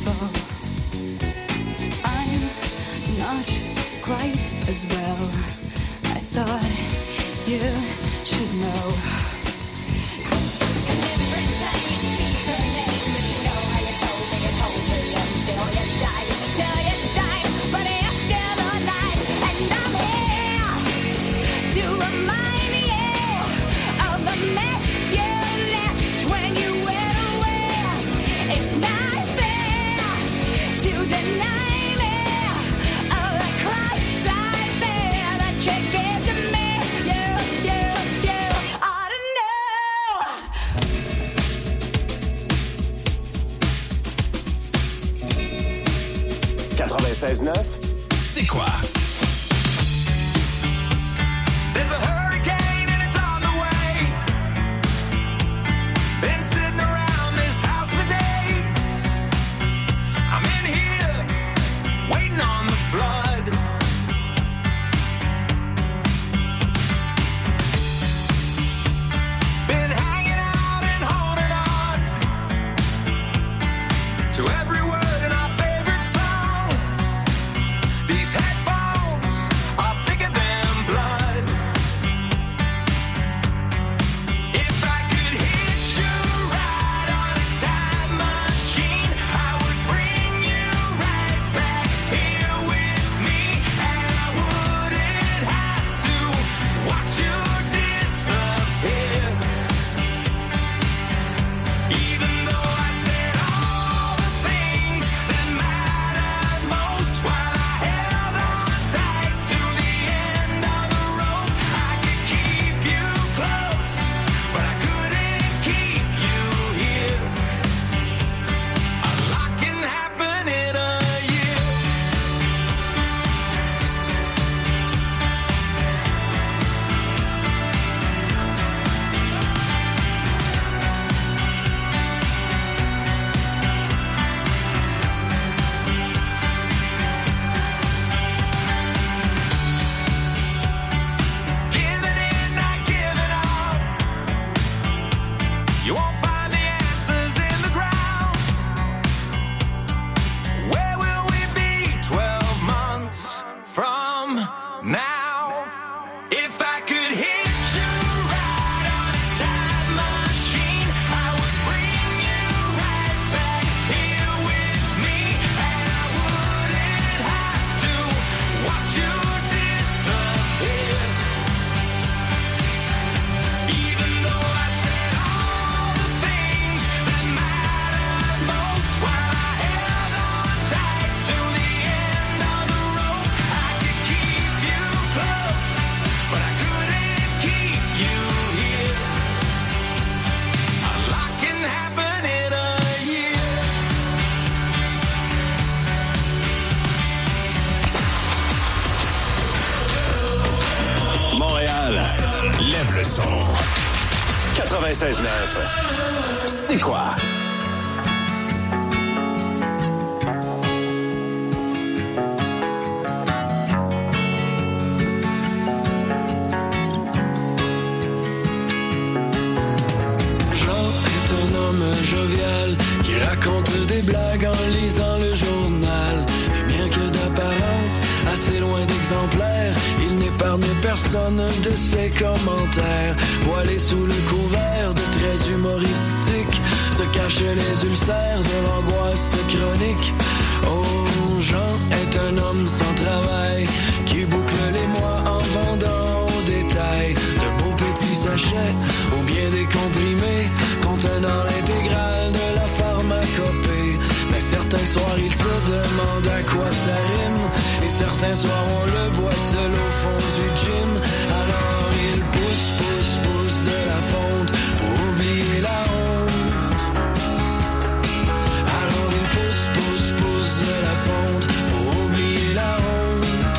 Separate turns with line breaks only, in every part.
beautiful. I'm not quite as well. I thought you should know.
C'est quoi? Lève le son. 96.9. C'est quoi?
Jovial, qui raconte des blagues en lisant le journal. Et bien que d'apparence assez loin d'exemplaire, il n'épargne personne de ses commentaires. Voilé sous le couvert de traits humoristiques, se cachent les ulcères de l'angoisse chronique. Oh, Jean est un homme sans travail, qui boucle les mois en vendant au détail de beaux petits sachets ou bien des comprimés contenant l'intégrale de la pharmacopée. Mais certains soirs il se demande à quoi ça rime, et certains soirs on le voit seul au fond du gym. Alors il pousse, pousse, pousse de la fonte pour oublier la honte. Alors il pousse, pousse, pousse de la fonte pour oublier la honte.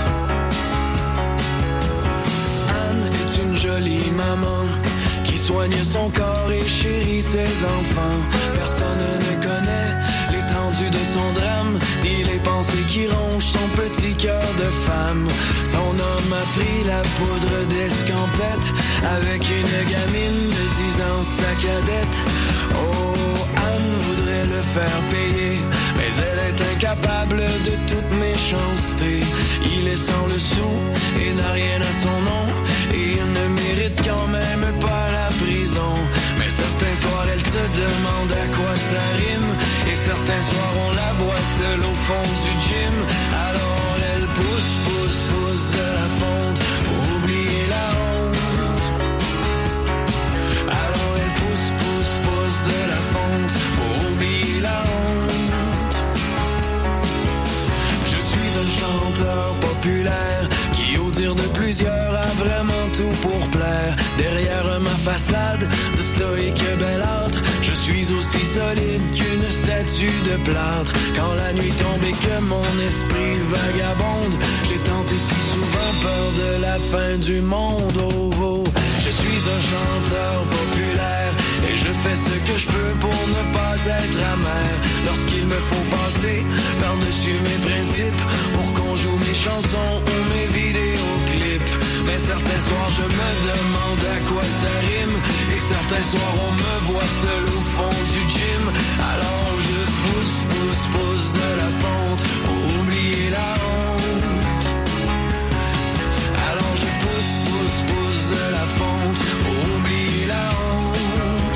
Anne est une jolie maman qui soigne son corps et chérit ses enfants. Personne ne connaît l'étendue de son drame, ni les pensées qui rongent son petit cœur de femme. Son homme a pris la poudre d'escampette avec une gamine de 10 ans, sa cadette. Oh, Anne voudrait le faire payer, mais elle coupable de toute méchanceté. Il est sans le sou et n'a rien à son nom. Et il ne mérite quand même pas la prison. Mais certains soirs elle se demande à quoi ça rime. Et certains soirs on la voit seule au fond du gym. Alors elle pousse, pousse, pousse de la fonte pour oublier la honte. Alors elle pousse, pousse, pousse de la fonte pour oublier la honte. Je suis un chanteur populaire qui, au dire de plusieurs, a vraiment tout pour plaire. Derrière ma façade de stoïque belâtre, je suis aussi solide qu'une statue de plâtre. Quand la nuit tombe et que mon esprit vagabonde, j'ai tenté si souvent peur de la fin du monde. Oh, oh. Je suis un chanteur populaire et je fais ce que je peux pour ne pas être amer. Lorsqu'il me faut passer par-dessus mes principes pour qu'on joue mes chansons ou mes vidéoclips. Mais certains soirs je me demande à quoi ça rime. Et certains soirs on me voit seul au fond du gym. Alors je pousse, pousse, pousse de la fonte pour oublier la honte. Alors je pousse, pousse, pousse de la fonte pour oublier la honte.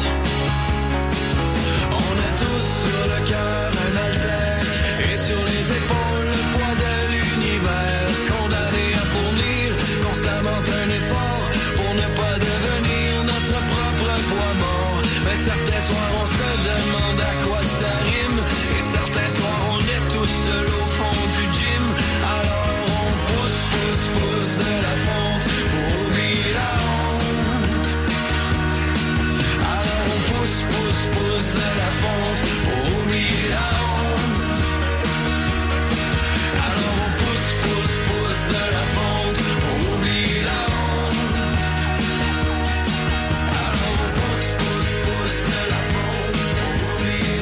On a tous sur le cœur un haltère et sur les épaules le poids de l'univers. Condamné à fournir constamment un effort pour ne pas devenir notre propre poids mort. Mais certains soirs on se demande à quoi ça rime. Et certains soirs on est tous seuls au fond du gym. Alors on pousse, pousse, pousse de la fonte pour oublier la honte. Alors on pousse, pousse, pousse de la fonte pour oublier la honte. Alors on pousse, pousse, pousse de la fonte pour oublier la honte. Alors on pousse, pousse, pousse de la fonte pour oublier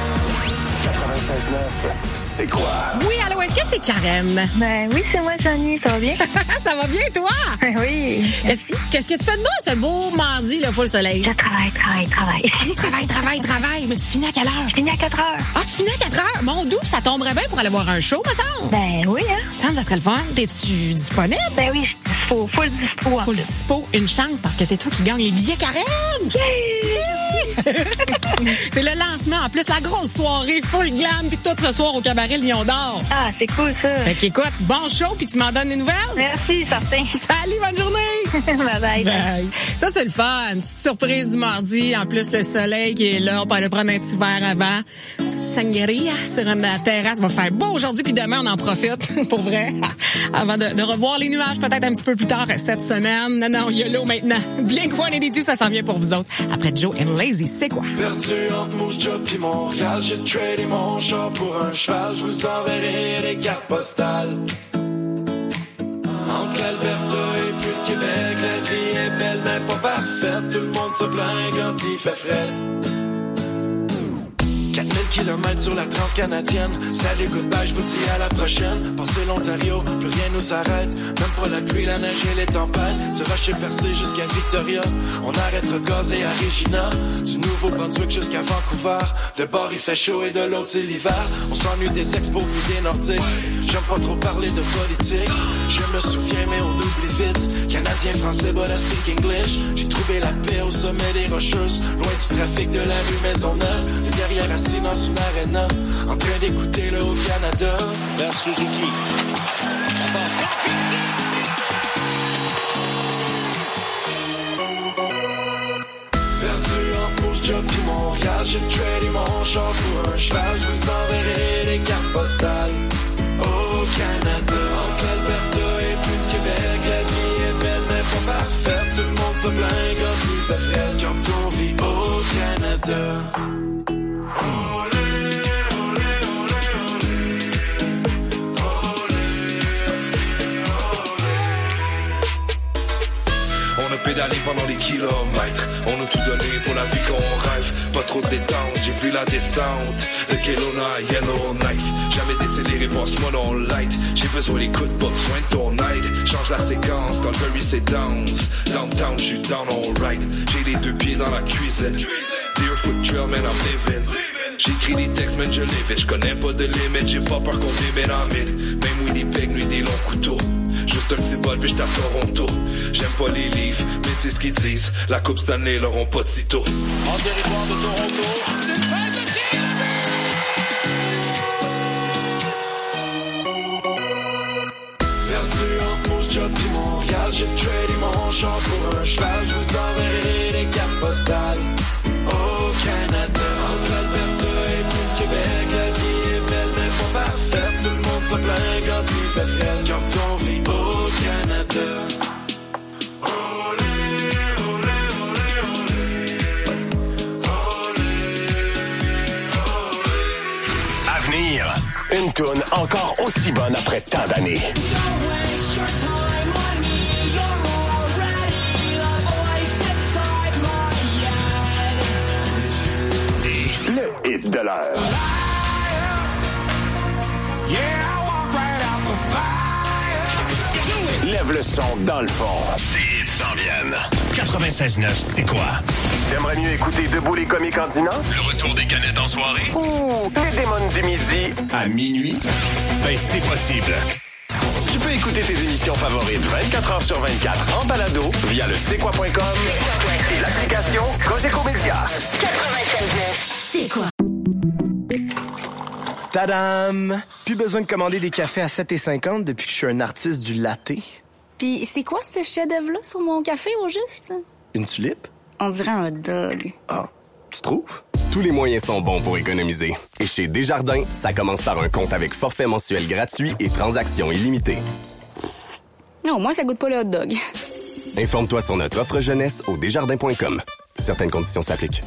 la honte.
96.9, c'est quoi?
Oui, allô, est-ce que c'est Karen?
Ben oui, c'est moi, Johnny. Ça va bien?
Ça va bien, toi?
Oui.
Qu'est-ce que tu fais de bon ce beau mardi, là, full soleil?
Je travaille.
Travaille. Mais tu finis à quelle heure?
Je finis à 4 heures.
Ah, tu finis à 4 heures? Mon doux, ça tomberait bien pour aller voir un show, me semble.
Ben oui, hein?
Ça serait le fun. T'es-tu disponible?
Ben oui, full dispo.
Full dispo. Une chance parce que c'est toi qui gagne les billets, Karen. C'est le lancement. En plus, la grosse soirée full glam puis tout ce soir au cabaret Lion d'Or.
Ah, c'est cool, ça.
Fait qu'écoute, bon show puis tu m'en donnes des nouvelles?
Merci, certain.
Salut, bonne journée!
Bye.
Bye. Ça, c'est le fun. Une petite surprise du mardi. En plus, le soleil qui est là. On peut aller prendre un petit verre avant. Petite sangria sur la terrasse. Va faire beau aujourd'hui puis demain, on en profite. Pour vrai. Avant de revoir les nuages peut-être un petit peu plus tard cette semaine. Non, YOLO maintenant. Blink-182, ça s'en vient pour vous autres. Après Joe and Lazy, c'est quoi?
Perdu entre Moose Job pis Montréal, j'ai tradé mon char pour un cheval, je vous enverrai des cartes postales. Entre l'Alberta et puis le Québec, la vie est belle mais pas parfaite, tout le monde se plaint quand il fait fret. 4000 kilomètres sur la transcanadienne. Salut, goodbye, je vous dis à la prochaine. Passez l'Ontario, plus rien nous arrête. Même pas la pluie, la neige et les tempêtes. Du Rocher Percé jusqu'à Victoria. On arrêtera gazer à Regina. Du Nouveau-Brunswick jusqu'à Vancouver. De bord il fait chaud et de l'autre c'est l'hiver. On s'ennuie des expos et des nordiques. J'aime pas trop parler de politique. Je me souviens mais on oublie vite. Canadien, français, but I speak English. J'ai trouvé la paix au sommet des Rocheuses. Loin du trafic de la rue Maisonneuve. Le derrière assis dans une arena, en train d'écouter le Haut-Canada. Vers Suzuki. Perdu en Moose Job pis Montréal, j'ai tradé mon char pour un cheval. Je vous enverrai des cartes postales au Canada. Entre l'Alberta et puis le Québec, la vie est belle mais pas parfaite. Tout le monde se plaint quand il fait frais quand on vit au Canada. Pédaler pendant les kilomètres, on a tout donné pour la vie qu'on rêve. Pas trop de détente, j'ai vu la descente de Kelowna, Yellowknife. Jamais décéléré, passe-moi dans le light. J'ai besoin d'écoute, pas besoin de ton aide. Change la séquence quand le c'est dance. Downtown, j'suis down alright. J'ai les deux pieds dans la cuisine. Deerfoot Trail, man, I'm living. J'écris des textes, mais je les fais. Je connais pas de limite, j'ai pas peur qu'on m'émette en mille. Même Winnipeg, lui, des longs couteaux. Juste un petit vol, puis j'tape Toronto. J'aime pas les livres, mais tu sais ce qu'ils disent. La Coupe cette année, l'auront pas de sitôt. En territoire de Toronto. Perdu en pause, job pis Montréal. J'ai tradé mon char pour un cheval. Je vous enverrai des cartes postales au Canada. Entre l'Alberta et tout le Québec, la vie est belle mais pas parfaite. Tout le monde se plaint quand il fait frais. Quand on vit au Canada.
Avenir, une toune encore aussi bonne après tant d'années. Le hit de l'heure. Lève le son dans le fond. Ces hits s'en viennent. 96.9, c'est quoi?
T'aimerais mieux écouter Debout les comiques en dînant?
Le retour des canettes en soirée?
Ou les démons du midi?
À minuit? Ben, c'est possible. Tu peux écouter tes émissions favorites 24 heures sur 24 en balado via le c'est-quoi.com
Et l'application Cogeco Média.
96.9, c'est quoi?
Tadam! Plus besoin de commander des cafés à 7,50 depuis que je suis un artiste du latte.
Pis c'est quoi ce chef-d'œuvre-là sur mon café au juste?
Une tulipe?
On dirait un dog.
Ah, tu trouves?
Tous les moyens sont bons pour économiser. Et chez Desjardins, ça commence par un compte avec forfait mensuel gratuit et transactions illimitées.
Au moins, ça goûte pas le hot dog.
Informe-toi sur notre offre jeunesse au desjardins.com. Certaines conditions s'appliquent.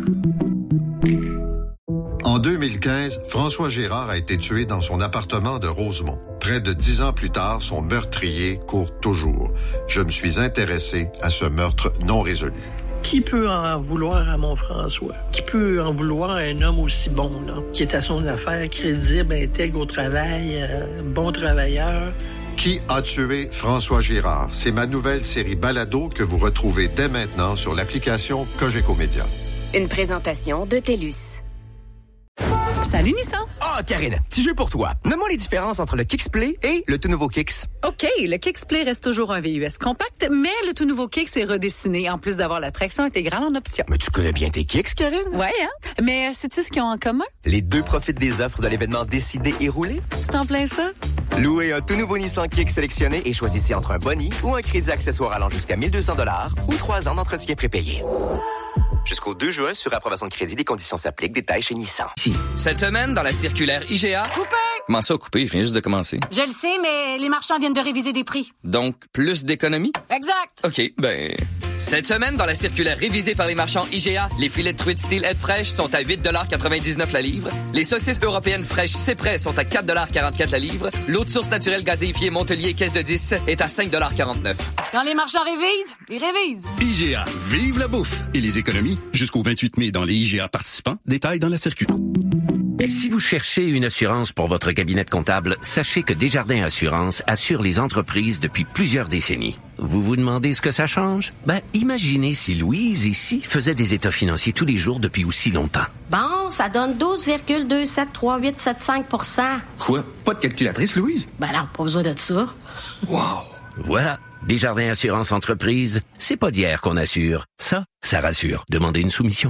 En 2015, François Gérard a été tué dans son appartement de Rosemont. Près de 10 ans plus tard, son meurtrier court toujours. Je me suis intéressé à ce meurtre non résolu.
Qui peut en vouloir à mon François? Qui peut en vouloir à un homme aussi bon, là, qui est à son affaire, crédible, intègre au travail, bon travailleur?
Qui a tué François Gérard? C'est ma nouvelle série balado que vous retrouvez dès maintenant sur l'application Cogeco Média.
Une présentation de TELUS.
Salut Nissan!
Ah, Karine, petit jeu pour toi. Nomme-moi les différences entre le Kicks-Play et le tout nouveau Kicks.
OK, le Kicks-Play reste toujours un VUS compact, mais le tout nouveau Kicks est redessiné, en plus d'avoir la traction intégrale en option.
Mais tu connais bien tes Kicks, Karine?
Ouais, hein? Mais sais-tu ce qu'ils ont en commun?
Les deux profitent des offres de l'événement Décider et Rouler.
C'est en plein ça?
Louez un tout nouveau Nissan Kicks sélectionné et choisissez entre un boni ou un crédit accessoire allant jusqu'à 1 200 $ ou 3 ans d'entretien prépayé. Jusqu'au 2 juin, sur approbation de crédit, des conditions s'appliquent. Détails chez Nissan.
Cette semaine, dans la circulaire IGA...
Coupé!
Comment ça, coupé? Je viens juste de commencer.
Je le sais, mais les marchands viennent de réviser des prix.
Donc, plus d'économies?
Exact!
OK, ben... Cette semaine, dans la circulaire révisée par les marchands IGA, les filets de truite style aide fraîche sont à 8,99 $ la livre. Les saucisses européennes fraîches C'est-Prêt sont à 4,44 $ la livre. L'eau de source naturelle gazéifiée Montelier caisse de 10 est à 5,49 $.
Quand les marchands révisent, ils révisent.
IGA, vive la bouffe et les économies jusqu'au 28 mai dans les IGA participants. Détails dans la circulaire.
Si vous cherchez une assurance pour votre cabinet comptable, sachez que Desjardins Assurance assure les entreprises depuis plusieurs décennies. Vous vous demandez ce que ça change? Ben, imaginez si Louise, ici, faisait des états financiers tous les jours depuis aussi longtemps.
Bon, ça donne 12,273875 %.
Quoi? Pas de calculatrice, Louise?
Ben non, pas besoin de ça.
Wow!
Voilà. Desjardins Assurance Entreprise, c'est pas d'hier qu'on assure. Ça rassure. Demandez une soumission.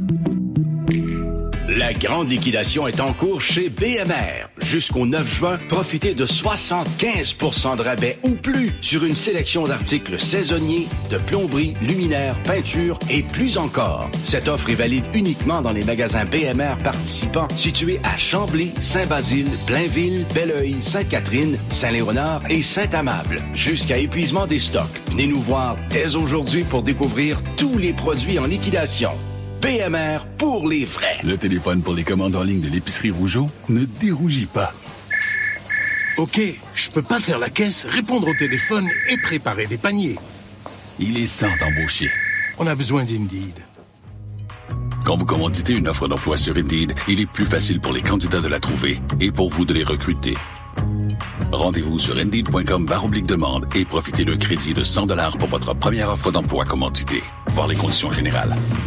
La grande liquidation est en cours chez BMR. Jusqu'au 9 juin, profitez de 75 % de rabais ou plus sur une sélection d'articles saisonniers, de plomberie, luminaires, peinture et plus encore. Cette offre est valide uniquement dans les magasins BMR participants situés à Chambly, Saint-Basile, Blainville, Belleuil, Sainte-Catherine, Saint-Léonard et Saint-Amable. Jusqu'à épuisement des stocks. Venez nous voir dès aujourd'hui pour découvrir tous les produits en liquidation. BMR pour les frais.
Le téléphone pour les commandes en ligne de l'épicerie Rougeau ne dérougit pas.
OK, je peux pas faire la caisse, répondre au téléphone et préparer des paniers.
Il est temps d'embaucher.
On a besoin d'Indeed.
Quand vous commanditez une offre d'emploi sur Indeed, il est plus facile pour les candidats de la trouver et pour vous de les recruter. Rendez-vous sur Indeed.com/demande et profitez d'un crédit de 100 $ pour votre première offre d'emploi commanditée. Voir les conditions générales.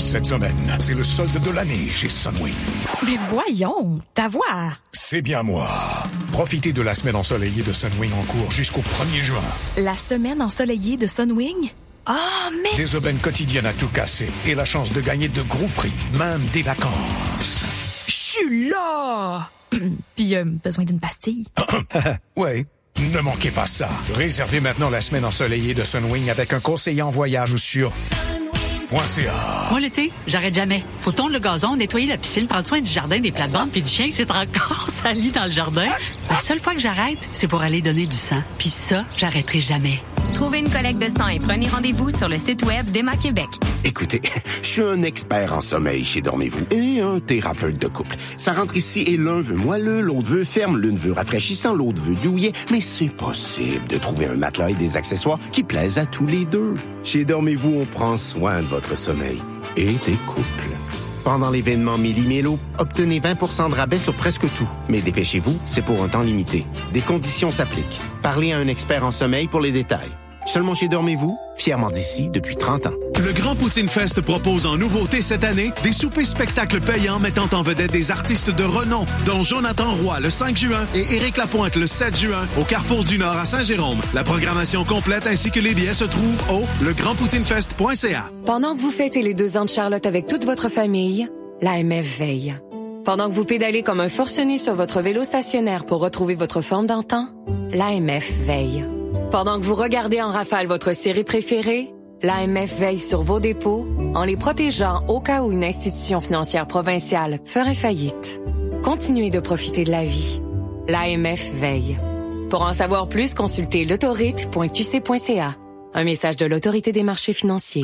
Cette semaine, c'est le solde de l'année chez Sunwing.
Mais voyons, ta voix.
C'est bien moi. Profitez de la semaine ensoleillée de Sunwing en cours jusqu'au 1er juin.
La semaine ensoleillée de Sunwing? Ah, mais...
Des aubaines quotidiennes à tout casser et la chance de gagner de gros prix, même des vacances.
Je suis là! Puis, besoin d'une pastille?
Ouais. Ne manquez pas ça. Réservez maintenant la semaine ensoleillée de Sunwing avec un conseiller en voyage ou sur sunwing.ca.
Moi, l'été, j'arrête jamais. Faut tondre le gazon, nettoyer la piscine, prendre soin du jardin, des plates-bandes, puis du chien qui s'est encore sali dans le jardin. La seule fois que j'arrête, c'est pour aller donner du sang. Puis ça, j'arrêterai jamais.
Trouvez une collecte de sang et prenez rendez-vous sur le site web d'Emma Québec.
Écoutez, je suis un expert en sommeil chez Dormez-vous et un thérapeute de couple. Ça rentre ici et l'un veut moelleux, l'autre veut ferme, l'une veut rafraîchissant, l'autre veut douillet. Mais c'est possible de trouver un matelas et des accessoires qui plaisent à tous les deux. Chez Dormez-vous, on prend soin de votre sommeil et des couples. Pendant l'événement Méli-Mélo, obtenez 20 de rabais sur presque tout. Mais dépêchez-vous, c'est pour un temps limité. Des conditions s'appliquent. Parlez à un expert en sommeil pour les détails. Seulement chez Dormez-vous, fièrement d'ici depuis 30 ans.
Le Grand Poutine Fest propose en nouveauté cette année des soupers spectacles payants mettant en vedette des artistes de renom, dont Jonathan Roy le 5 juin et Éric Lapointe le 7 juin au Carrefour du Nord à Saint-Jérôme. La programmation complète ainsi que les billets se trouvent au legrandpoutinefest.ca.
Pendant que vous fêtez les 2 ans de Charlotte avec toute votre famille, l'AMF veille. Pendant que vous pédalez comme un forcené sur votre vélo stationnaire pour retrouver votre forme d'antan, l'AMF veille. Pendant que vous regardez en rafale votre série préférée, l'AMF veille sur vos dépôts en les protégeant au cas où une institution financière provinciale ferait faillite. Continuez de profiter de la vie. L'AMF veille. Pour en savoir plus, consultez l'autorite.qc.ca. Un message de l'Autorité des marchés financiers.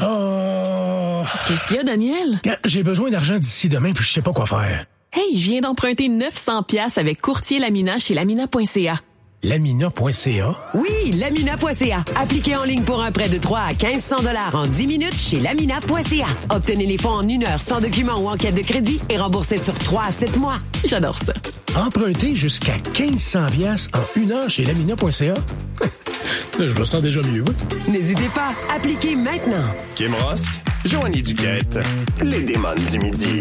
Oh! Qu'est-ce qu'il y a, Daniel? J'ai besoin d'argent d'ici demain puis je sais pas quoi faire.
Hey, je viens d'emprunter 900$ avec Courtier Lamina chez Lamina.ca.
Lamina.ca?
Oui, Lamina.ca. Appliquez en ligne pour un prêt de 3 à 1500$ en 10 minutes chez Lamina.ca. Obtenez les fonds en 1 heure sans document ou enquête de crédit et remboursez sur 3 à 7 mois.
J'adore ça.
Emprunter jusqu'à 1500$ en 1 heure chez Lamina.ca? Je me sens déjà mieux.
N'hésitez pas, appliquez maintenant.
Kim Rosk, Joanie Duquette, les démons du midi.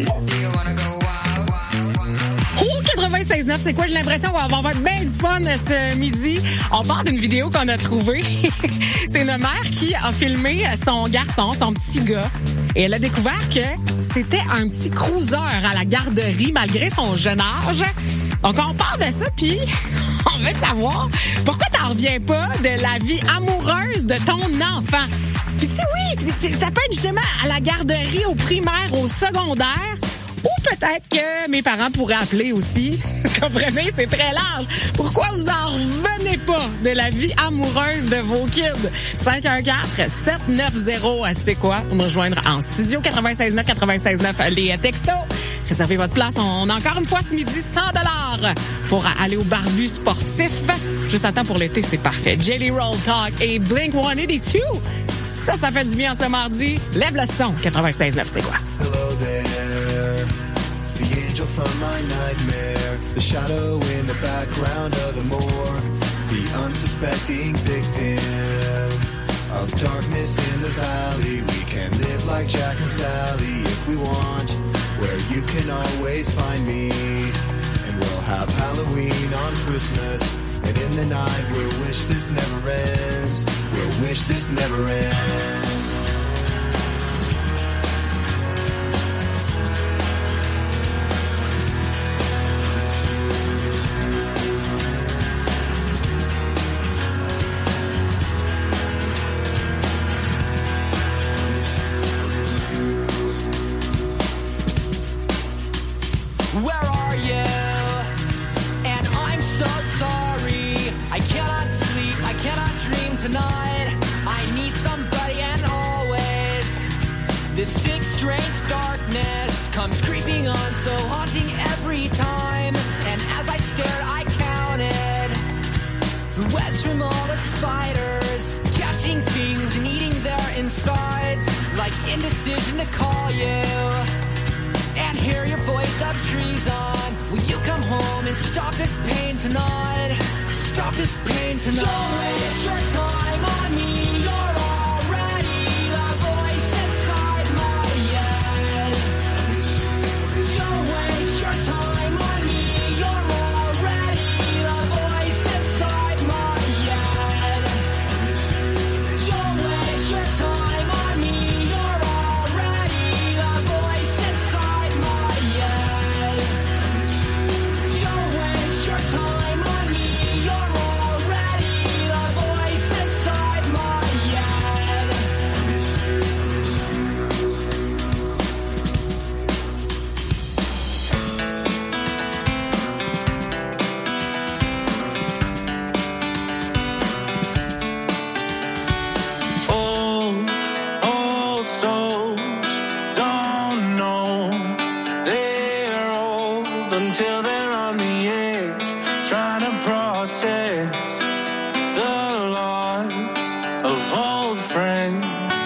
96.9, c'est quoi? J'ai l'impression qu'on va avoir bien du fun ce midi. On part d'une vidéo qu'on a trouvée. C'est une mère qui a filmé son garçon, son petit gars. Et elle a découvert que c'était un petit cruiser à la garderie malgré son jeune âge. Donc, on part de ça, puis on veut savoir pourquoi t'en reviens pas de la vie amoureuse de ton enfant. Puis tu sais, oui, ça peut être justement à la garderie, au primaire, au secondaire. Ou peut-être que mes parents pourraient appeler aussi. Comprenez, c'est très large. Pourquoi vous en revenez pas de la vie amoureuse de vos kids? 514-790, c'est quoi? Pour nous rejoindre en studio 96.9, les textos. Réservez votre place. On a encore une fois ce midi 100$ pour aller au barbu sportif. Juste à temps pour l'été, c'est parfait. Jelly Roll Talk et Blink-182. Ça fait du bien ce mardi. Lève le son. 96.9, c'est quoi?
Hello there. From my nightmare, the shadow in the background of the moor, the unsuspecting victim of darkness in the valley. We can live like Jack and Sally if we want, where you can always find me. And we'll have Halloween on Christmas, and in the night we'll wish this never ends. We'll wish this never ends. Indecision to call you and hear your voice of treason. Will you come home and stop this pain tonight? Stop this pain tonight. Don't waste your time on me. You're already the voice inside my head. process the loss of old friends.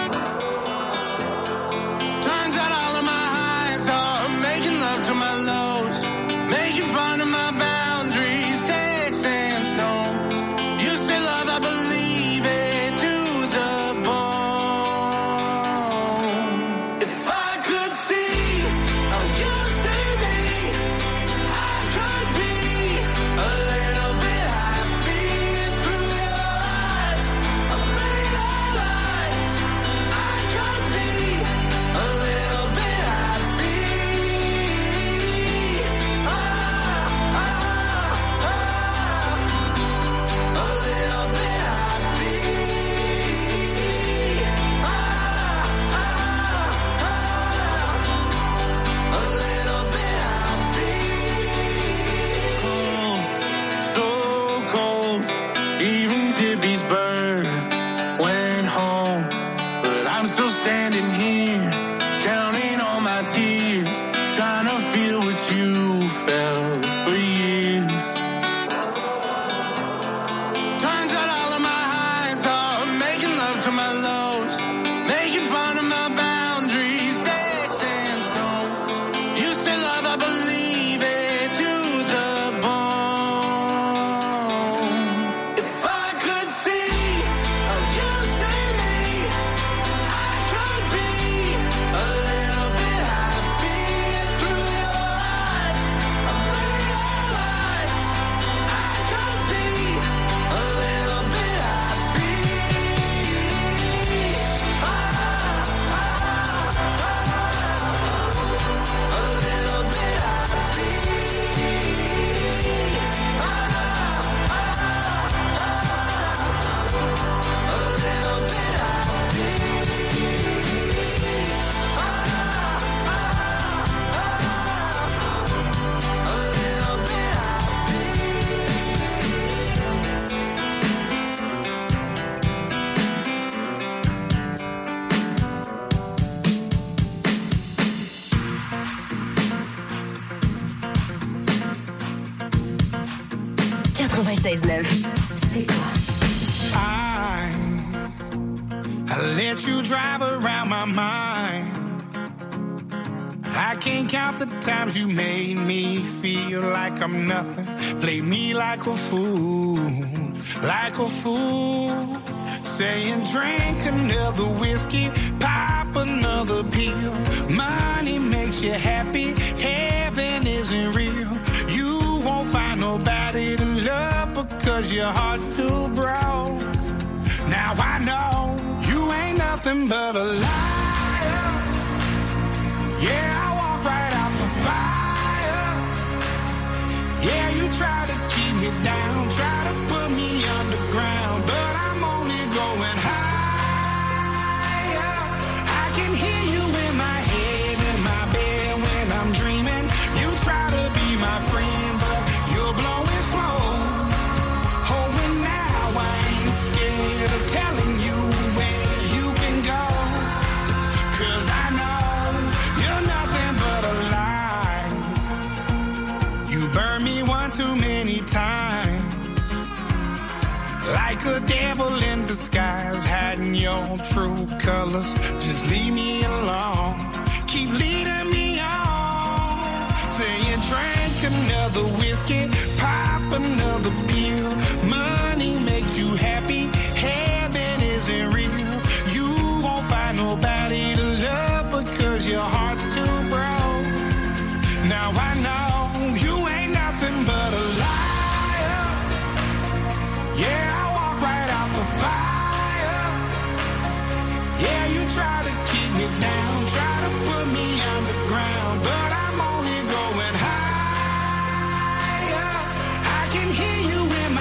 Turns out all of my highs are making love to my lows, making fun of my boundaries, sticks and stones. You say love, I believe it to the bone. If I could see how you see me, I could be a little bit happy through your eyes. I realize I could be a little bit happy. A little bit happy. A little bit happy. Cold, so cold. Even Tippy's birds went home, but I'm still standing here, counting all my tears, trying to feel what you felt for years. Turns out all of my highs are making love to my lows, making fun of my boundaries, sticks and stones. You say love, I believe it to the bone. If I could see how you see me, I could be a little bit happy through your eyes. I realize I could be a little bit happy. A little bit happy. A little bit
C'est quoi?
I let you drive around my mind. I can't count the times you made me feel like I'm nothing. Play me like a fool, like a fool. Saying drink another whiskey, pop another pill. Money makes you happy, heaven isn't real. You won't find nobody to love because your heart's too broke. Now I know you ain't nothing but a liar. Yeah, I walk right out the fire. Yeah, you try to keep me down, try to put me underground, but I'm only going higher. I can hear you in my head, in my bed when I'm dreaming. You try to be my friend, but you're blowing smoke. Oh, and now I ain't scared of telling you where you can go. 'Cause I know you're nothing but a lie. You burned me one too many times, like a devil in disguise, hiding your true colors. Just leave me alone, keep leading me on. Saying drink another whiskey, pop another pill. Money makes you happy, heaven isn't real. You won't find nobody to love because your heart's too broke. Now I know you ain't nothing but a liar. Yeah, I walk right out the fire. Yeah, you try to keep me down, try to put me underground, but I'm only going higher. I can hear you in my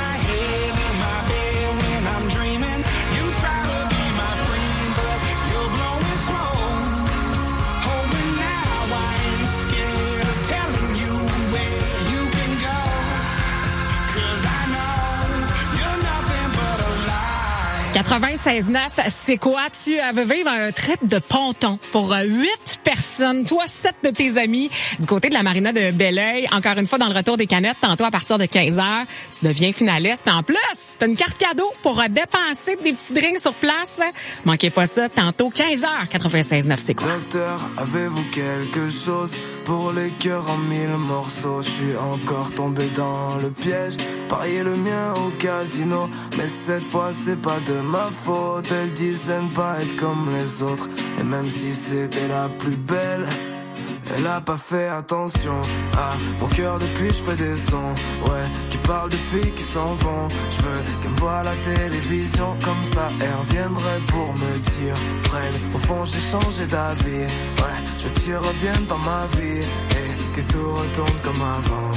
96.9, c'est quoi? Tu veux vivre un trip de ponton pour 8 personnes, toi, 7 de tes amis, du côté de la marina de Belleuil. Encore une fois, dans le retour des canettes, tantôt à partir de 15h, tu deviens finaliste. Mais en plus, t'as une carte cadeau pour dépenser des petits drinks sur place. Manquez pas ça, tantôt, 15h, 96.9, c'est quoi?
Docteur, avez-vous quelque chose pour les cœurs en 1000 morceaux? Je suis encore tombé dans le piège, parier le mien au casino, mais cette fois c'est pas de ma faute. Elle disait ne pas être comme les autres, et même si c'était la plus belle, elle a pas fait attention à mon cœur. Depuis je fais des sons, ouais, qui parlent de filles qui s'en vont. Je veux qu'elle me voie à la télévision, comme ça elle reviendrait pour me dire Fred, au fond j'ai changé d'avis, ouais, je veux que tu reviennes dans ma vie et que tout retourne comme avant.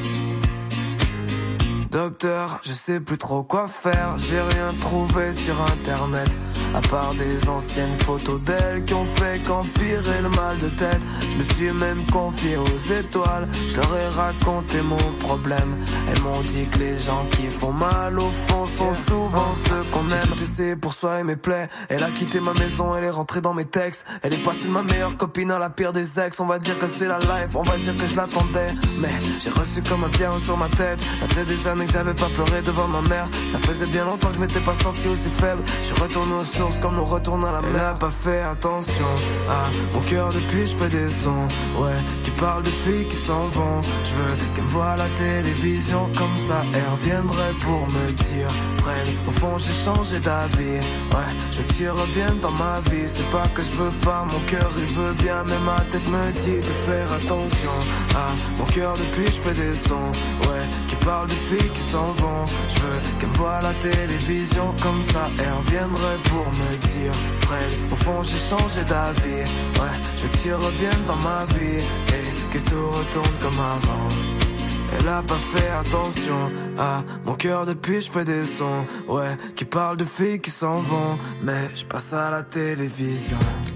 Docteur, je sais plus trop quoi faire, j'ai rien trouvé sur internet, à part des anciennes photos d'elle qui ont fait qu'empirer le mal de tête. Je me suis même confié aux étoiles, je leur ai raconté mon problème. Elles m'ont dit que les gens qui font mal au fond sont souvent ceux qu'on aime. J'ai tout essayé pour soigner mes plaies, elle a quitté ma maison, elle est rentrée dans mes textes. Elle est passée de ma meilleure copine à la pire des ex. On va dire que c'est la life, on va dire que je l'attendais, mais j'ai reçu comme un pierre sur ma tête. Ça fait des années que j'avais pas pleuré devant ma mère, ça faisait bien longtemps que je m'étais pas senti aussi faible. Je suis retourné aux sources comme on retourne à la mer. Elle a pas fait attention à mon cœur depuis je fais des sons, ouais, qui parlent de filles qui s'en vont. Je veux qu'elle me voie à la télévision, comme ça elle reviendrait pour me dire Fred, au fond j'ai changé d'avis, ouais, je veux que tu reviennes dans ma vie. C'est pas que je veux pas, mon cœur il veut bien, mais ma tête me dit de faire attention à mon cœur depuis je fais des sons, ouais, qui parlent de filles qui s'en vont. Je veux qu'elle me voie à la télévision, comme ça elle reviendrait pour me dire Fred, au fond j'ai changé d'avis, ouais, je veux que tu reviennes dans ma vie et que tout retourne comme avant. Elle a pas fait attention à mon cœur depuis je fais des sons, ouais, qui parlent de filles qui s'en vont, mais je passe à la télévision.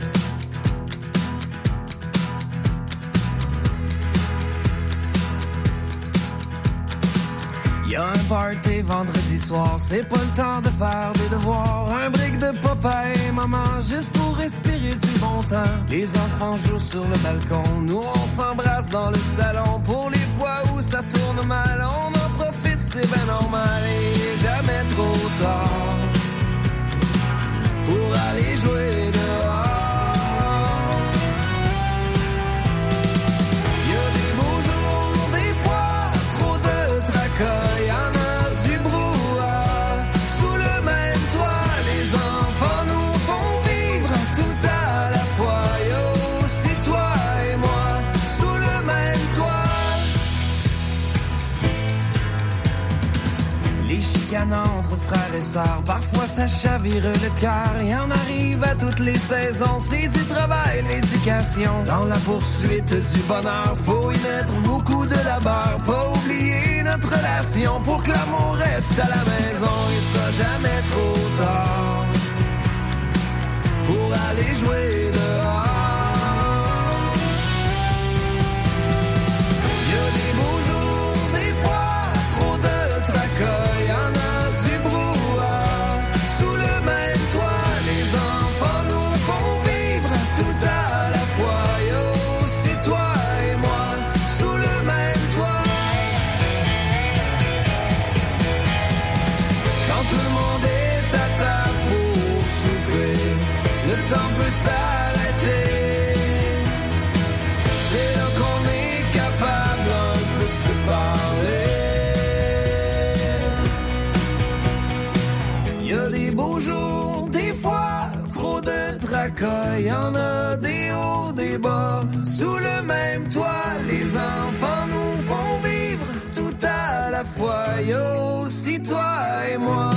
Y'a un party vendredi soir, c'est pas le temps de faire des devoirs. Un brick de papa et maman, juste pour respirer du bon temps. Les enfants jouent sur le balcon, nous on s'embrasse dans le salon. Pour les fois où ça tourne mal, on en profite, c'est ben normal. Et jamais trop tard pour aller jouer dehors. Entre frères et sœurs, parfois ça chavire le cœur. Y en arrive à toutes les saisons, c'est du travail, l'éducation. Dans la poursuite du bonheur, faut y mettre beaucoup de labeur. Pas oublier notre relation pour que l'amour reste à la maison. Il sera jamais trop tard pour aller jouer dehors. Y'a des beaux jours, des fois trop de tracas. S'arrêter, c'est là qu'on est capable un peu de se parler. Y a des beaux jours, des fois trop de tracas. Y en a des hauts, des bas, sous le même toit. Les enfants nous font vivre tout à la fois. Y a aussi toi et moi.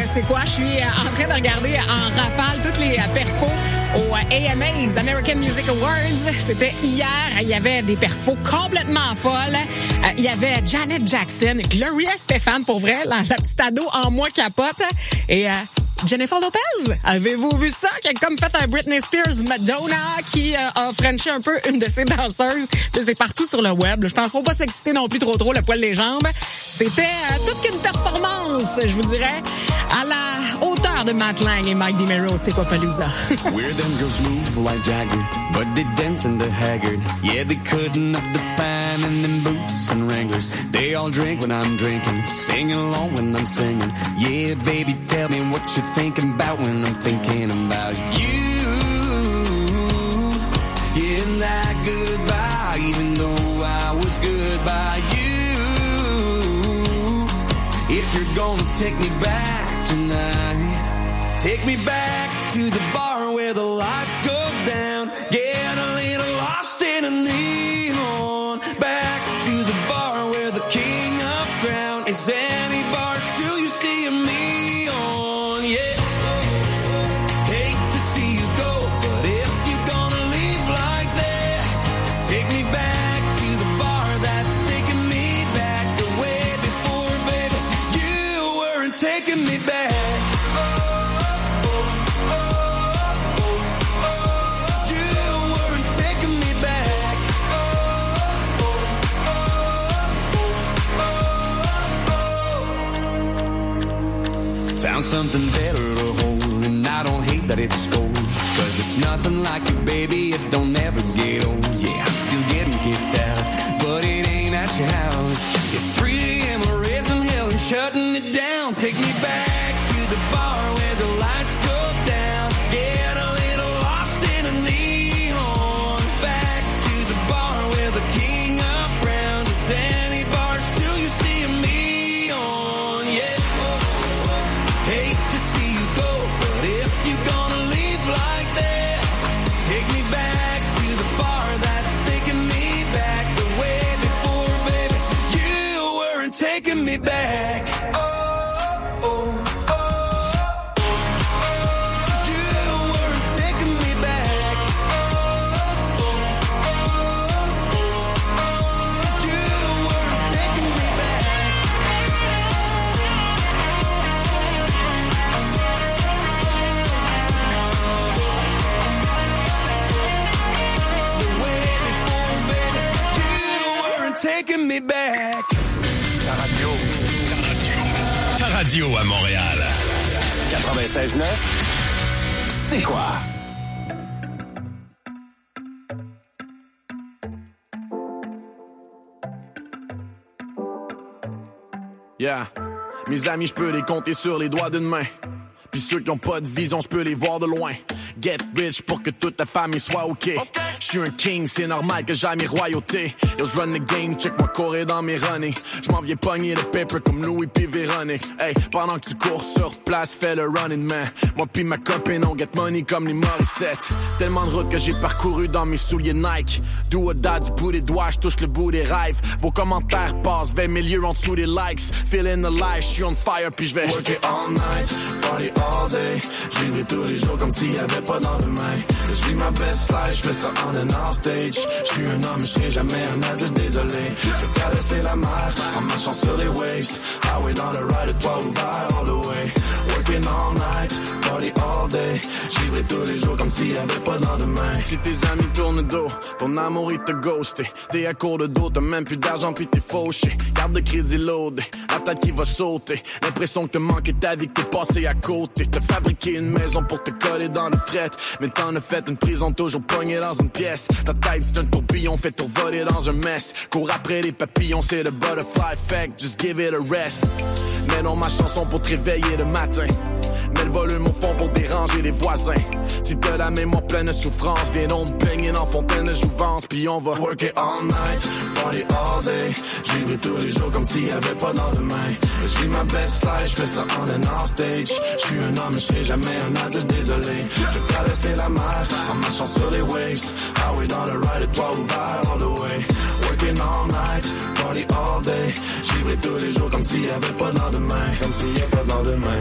c'est quoi? Je suis en train de regarder en rafale toutes les perfos aux AMAs, American Music Awards. C'était hier. Il y avait des perfos complètement folles. Il y avait Janet Jackson, Gloria Estefan, pour vrai, la petite ado en moi capote. Et Jennifer Lopez, avez-vous vu ça? Qui a comme fait un Britney Spears Madonna qui a frenché un peu une de ses danseuses. C'est partout sur le web. Je pense qu'il faut pas s'exciter non plus trop le poil des jambes. C'était toute qu'une performance, je vous dirais, à la hauteur de Matt Lang et Mike DiMero. C'est quoi Palooza?
Where them girls move like Jagger, but they dance in the haggard. Yeah, they couldn't have the pan and them boots and Wranglers. They all drink when I'm drinking, sing along when I'm singing. Yeah, baby, tell me what you're thinking about when I'm thinking about you. Yeah, and that goodbye, even though I was good by you. If you're gonna take me back tonight, take me back to the bar where the lights go down. Get a little lost in a neon. Back to the bar where the king of ground is any bar still you see me on. Yeah. Hate to see you go, but if you're gonna leave like that, take me back to the bar that's taking me back the way before, baby. You weren't taking me back. Found something better to hold, and I don't hate that it's cold. Cause it's nothing like you, baby, it don't ever get old. Yeah, I'm still getting kicked out, but it ain't at your house. It's 3 a.m. we're raising hell and shutting it down. Take me back to the bar where the lights go down. Get a little lost in a neon. Back to the bar where the king of ground is any bar still you see me on. Yeah. Hate to see you go, but if you're gonna leave like that, take me back to the bar that's taking me back the way before, baby. You weren't taking me back. Oh, oh, oh, oh. You weren't taking me back. Oh, oh, oh, oh. You weren't taking me back. Taking me back.
Ta radio à Montréal. 96.9. C'est quoi?
Yeah. Mes amis, je peux les compter sur les doigts d'une main. Pis ceux qui ont pas de vision, je peux les voir de loin. Get rich pour que toute ta famille soit OK. J'suis un king, c'est normal que j'aille mes royautés. Yo, j'run the game, check moi courir dans mes runnings. J'm'en viens pogner le paper comme Louis pis Véronique. Hey, pendant que tu cours sur place, fais le running man. Moi pis ma copine, on get money comme les Morissette. Tellement de routes que j'ai parcouru dans mes souliers Nike. Do or die, du bout des doigts, j'touche le bout des rêves. Vos commentaires passent 20 000 lieues en dessous des likes. Feeling alive, j'suis on fire pis j'vais
work it all night, party all day. J'vivrai tous les jours comme s'il y avait pas dans demain. Je vis ma best life, j'fais ça on and off stage. J'suis un homme, j'serai jamais un adulte, désolé. Je caresser la mer en marchant sur les waves. Highway dans le ride, toit ouvert all the way. Working all night, party all day. J'vivrai tous les jours comme s'il y avait pas dans demain.
Si tes amis tournent le dos, ton amour il te ghosté. T'es à court de dos, t'as même plus d'argent puis t'es fauché. Carte de crédit loadé, la tête qui va sauter. L'impression que te manquait ta vie, que t'es passé à côté. T'as fabriqué une maison pour te coller dans le fret. Mais t'en as fait une prison toujours pognée dans une pièce. Ta tête c'est un tourbillon fait voler dans un mess. Cours après les papillons, c'est le butterfly effect. Just give it a rest. Mets non ma chanson pour te réveiller le matin. Mets le volume au fond pour déranger les voisins. Si t'as la mémoire pleine de souffrance, viens donc me baigner dans fontaine de jouvence. Puis on va
work it all night, party all day. J'vivrai tous les jours comme s'il y avait pas dans demain. J'vis ma best life, j'fais ça on and off stage. J'suis un homme, j'serai jamais un adulte, désolé. Je caresser la mer en marchant sur les waves. Highway dans le ride, toit ouvert all the way.
Working all night, party all day. Je vivrai tous les jours comme s'il y avait pas de lendemain. Comme s'il y a pas de lendemain.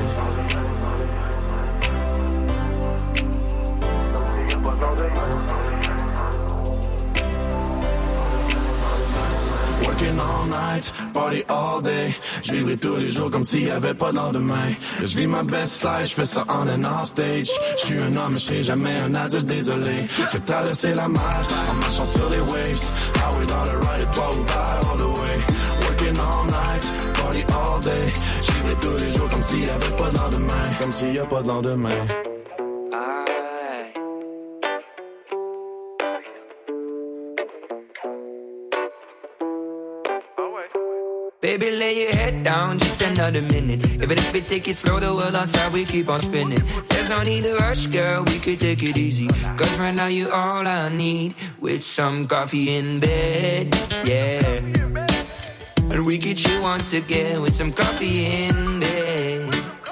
Working all night, party all day. Je vivrai tous les jours comme s'il y avait pas de lendemain. Je vis ma best life, je fais ça on and off stage. Je suis un homme, je serai jamais un adulte, désolé. Je t'ai laissé la mer en marchant sur les waves. Highway dans le ride, pas ouvert all the way. Working all night, party all day. Je vivrai tous les jours comme s'il y avait pas de lendemain. Comme s'il y a pas de lendemain.
Baby, lay your head down just another minute. Even if it take it slow, the world outside, we keep on spinning. There's no need to rush, girl, we could take it easy. Cause right now you all I need. With some coffee in bed, yeah. And we could chill once again with some coffee in bed.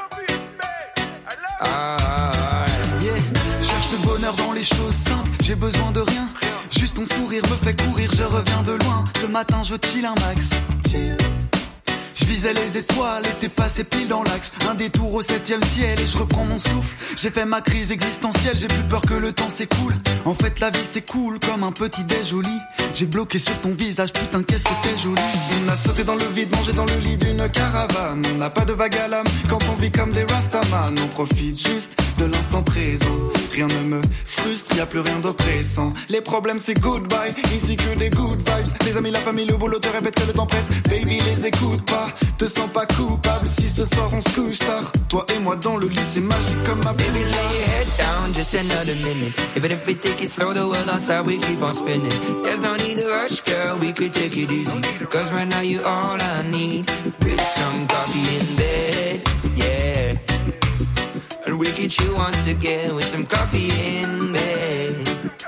Yeah. Cherche le bonheur dans les choses simples, j'ai besoin de rien. Juste ton sourire me fait courir, je reviens de loin. Ce matin je chill un max. Je visais les étoiles et t'es passé pile dans l'axe. Un détour au 7e ciel et je reprends mon souffle. J'ai fait ma crise existentielle, j'ai plus peur que le temps s'écoule. En fait la vie c'est cool comme un petit déj au lit. J'ai bloqué sur ton visage, putain qu'est-ce que t'es jolie. On a sauté dans le vide, mangé dans le lit d'une caravane. On n'a pas de vague à l'âme quand on vit comme des rastaman. On profite juste de l'instant présent. Rien ne me frustre, y a plus rien d'oppressant. Les problèmes c'est goodbye, ici que des good vibes. Les amis, la famille, le boulot te répète que le temps presse. Baby les écoute pas, te sens pas coupable si ce soir on se couche tard. Toi et moi dans le lit c'est magique comme ma
baby. Lay your head down just another minute. Even if we take it slow, the world outside we keep on spinning. There's no need to rush, girl, we could take it easy. Cause right now you all I need. With some coffee in bed, yeah. And we can chill once again with some coffee in bed.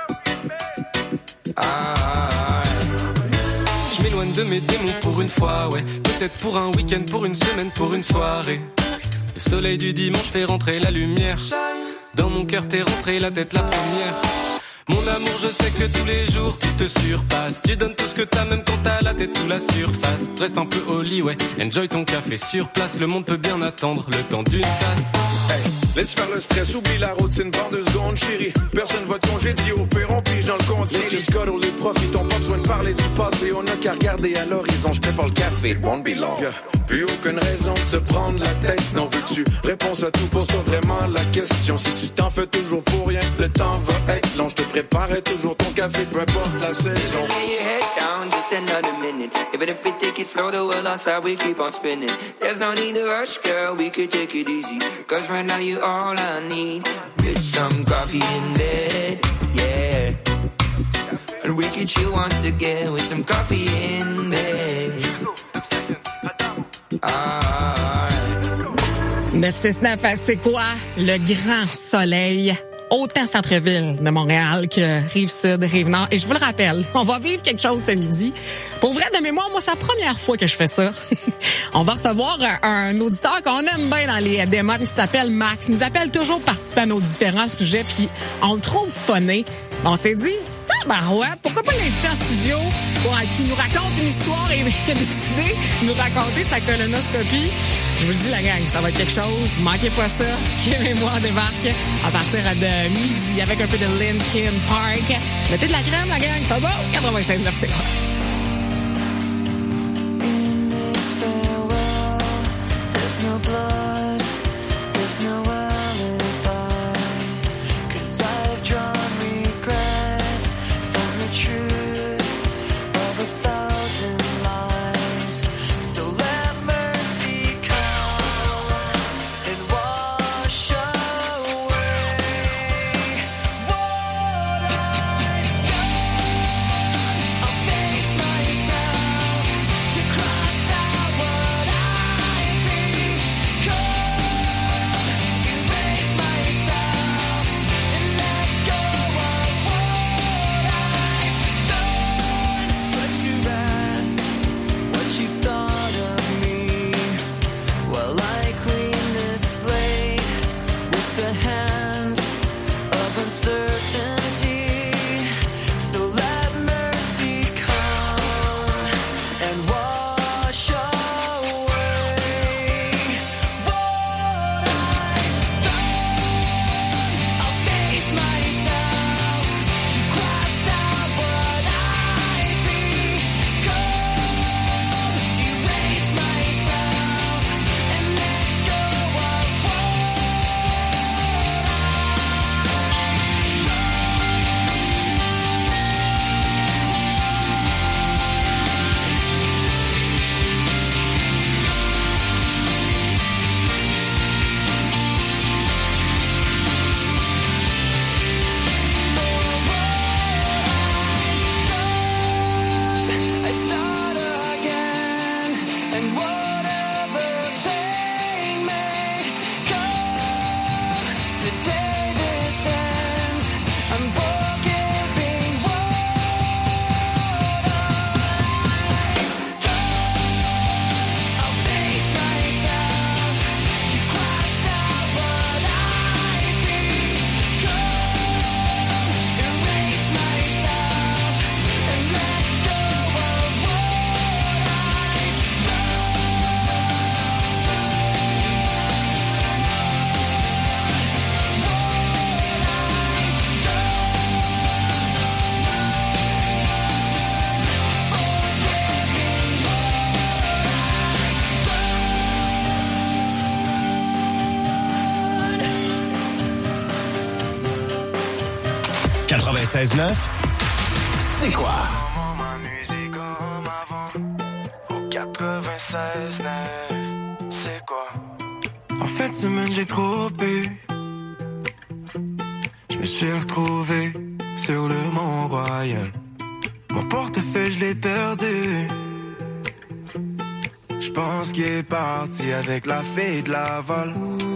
Je m'éloigne de mes démons pour une fois, ouais. Peut-être pour un week-end, pour une semaine, pour une soirée. Le soleil du dimanche fait rentrer la lumière. Dans mon cœur t'es rentré la tête la première. Mon amour, je sais que tous les jours tu te surpasses. Tu donnes tout ce que t'as même quand t'as la tête sous la surface. Reste un peu au lit, ouais. Enjoy ton café sur place. Le monde peut bien attendre le temps d'une tasse.
Hey, laisse faire le stress, oublie la routine, prends 2 secondes, chérie. Personne va ton j'ai dit au pire, on pige dans le compte. Let's just cuddle et profitons, pas besoin de parler du passé. On a qu'à regarder à l'horizon, je prépare le café, it won't be long. Yeah. Plus aucune raison de se prendre la tête, non veux-tu? Réponse à tout, pose-toi vraiment la question. Si tu t'en fais toujours pour rien, le temps va être long. Je te préparerai toujours ton café, peu importe la saison.
Lay your head down just another minute. Even if we take it slow, the world outside we keep on spinning. There's no need to rush, girl, we could take it easy. Cause right now you all I need. Get some coffee in bed, yeah. And we can chill once again with some coffee in bed.
969, c'est quoi? Le grand soleil. Autant centre-ville de Montréal que Rive-Sud, Rive-Nord. Et je vous le rappelle, on va vivre quelque chose ce midi. Pour vrai, de mémoire, moi, c'est la première fois que je fais ça. On va recevoir un auditeur qu'on aime bien dans les démos qui s'appelle Max. Il nous appelle toujours pour participer à nos différents sujets, puis on le trouve funné. On s'est dit, tabarouette, pourquoi pas l'inviter en studio pour qu'il nous raconte une histoire et il a décidé de nous raconter sa colonoscopie. Je vous le dis, la gang, ça va être quelque chose. Manquez pas ça. Kim et moi, on débarque à partir de midi avec un peu de Linkin Park. Mettez de la crème, la gang. Ça va? 96.9, c'est quoi?
There's no blood, there's no alibi. 'Cause I've drawn regret from the truth of 1,000 lies. So let mercy come and wash away what I've done. I'll face myself to cross out what I've become.
96.9, c'est quoi?
Ma musique comme avant. Au 96.9, c'est quoi? En fin de semaine, j'ai trop bu. Je me suis retrouvé sur le Mont-Royal. Mon portefeuille, je l'ai perdu. Je pense qu'il est parti avec la fille de Laval.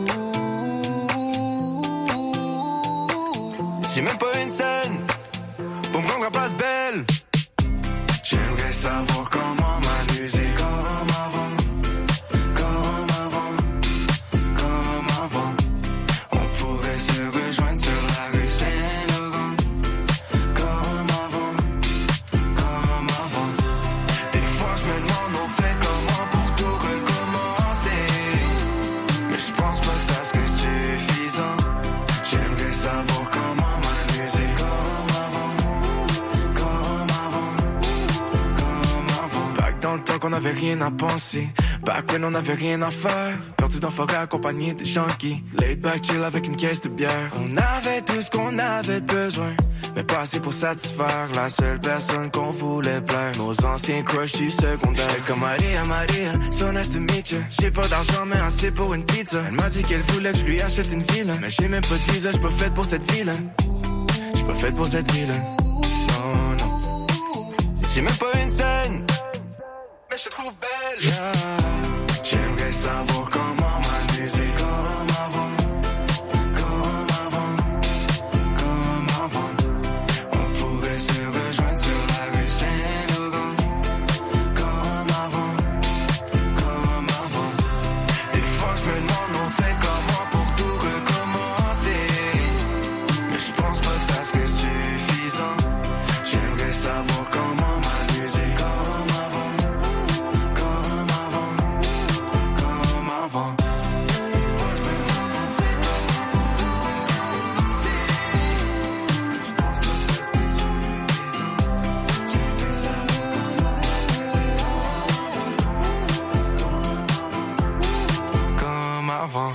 J'ai même pas une scène pour me rendre à Place Belle. J'aimerais savoir comment m'amuser comme avant. Comme avant, comme avant. On pourrait se rejoindre sur la rue Saint-Laurent. Comme avant, comme avant. Des fois je me demande on fait comment pour tout recommencer. Mais je pense pas que ça serait suffisant. J'aimerais savoir comment m'amuser comme avant. Comme avant, comme avant. Back dans le temps qu'on avait rien à penser. Back when on avait rien à faire. Perdu dans forêt accompagné de junkies. Laid back chill avec une caisse de bière. On avait tout ce qu'on avait besoin, mais pas assez pour satisfaire la seule personne qu'on voulait plaire. Nos anciens crushs du secondaire. J'étais comme Maria, Maria, so nice to meet you. J'ai pas d'argent mais assez pour une pizza. Elle m'a dit qu'elle voulait que je lui achète une ville. Mais j'ai même pas de visa, j'suis pas faite pour cette ville. J'suis pas faite pour cette ville. Non, non. J'ai même pas une scène, mais je te trouve belle. Yeah. J'aimerais savoir comment m'amuser comme avant. Comme avant, comme avant. On pourrait se rejoindre sur la rue Saint-Laurent. Comme avant, comme avant. Des fois je me demande on fait comment pour tout recommencer. Mais je pense pas que ça serait suffisant. J'aimerais savoir comment m'amuser comme avant. Comme avant, comme avant. Comme avant.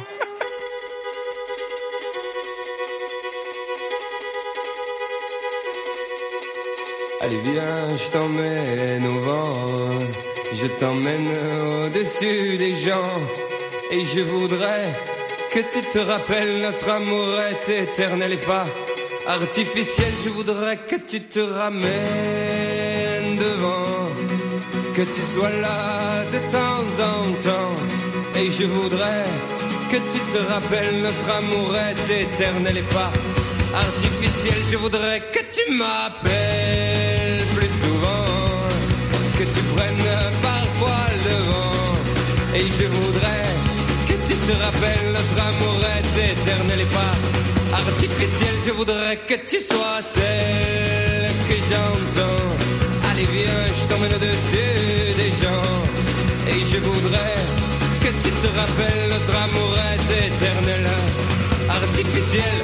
Allez viens, je t'emmène au vent, je t'emmène au-dessus des gens, et je voudrais que tu te rappelles notre amour est éternel et pas artificiel. Je voudrais que tu te ramènes devant, que tu sois là de temps en temps, et je voudrais que tu te rappelles notre amour est éternel et pas artificiel. Je voudrais que tu m'appelles plus souvent, que tu prennes parfois le devant, et je voudrais que tu te rappelles notre amour est éternel et pas artificiel. Je voudrais que tu sois celle que j'entends. Allez viens, je t'emmène au-dessus des gens, et je voudrais que tu te rappelles notre amour est éternel, artificiel.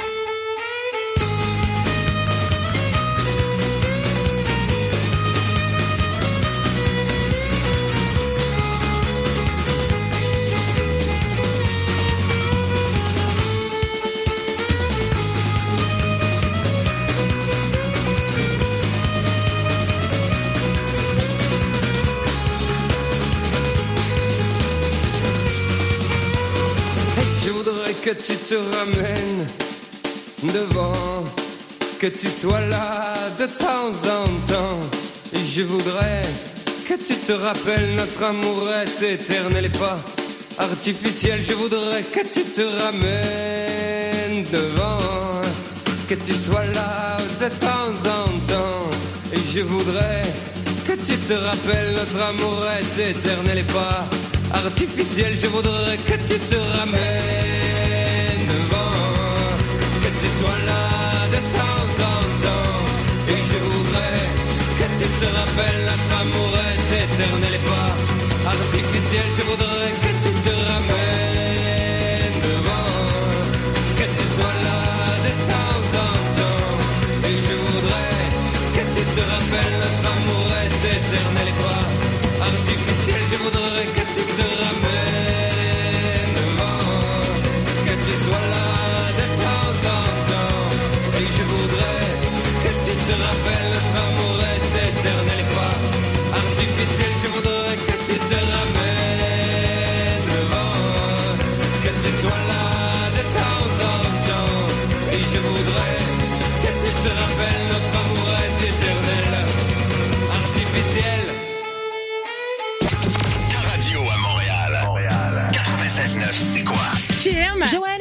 Que tu te ramènes devant, que tu sois là de temps en temps, et je voudrais que tu te rappelles notre amour est éternel et pas artificiel. Je voudrais que tu te ramènes devant, que tu sois là de temps en temps, et je voudrais que tu te rappelles notre amour est éternel et pas artificiel. Je voudrais que tu te ramènes devant, que tu sois là de temps en temps, et je voudrais que tu te rappelles notre amour est éternel et pas artificiel. Je voudrais que tu te ramènes devant, que tu sois là de temps en temps, et je voudrais que tu te rappelles notre amour est éternel et pas artificiel. Je voudrais que tu te ramènes devant,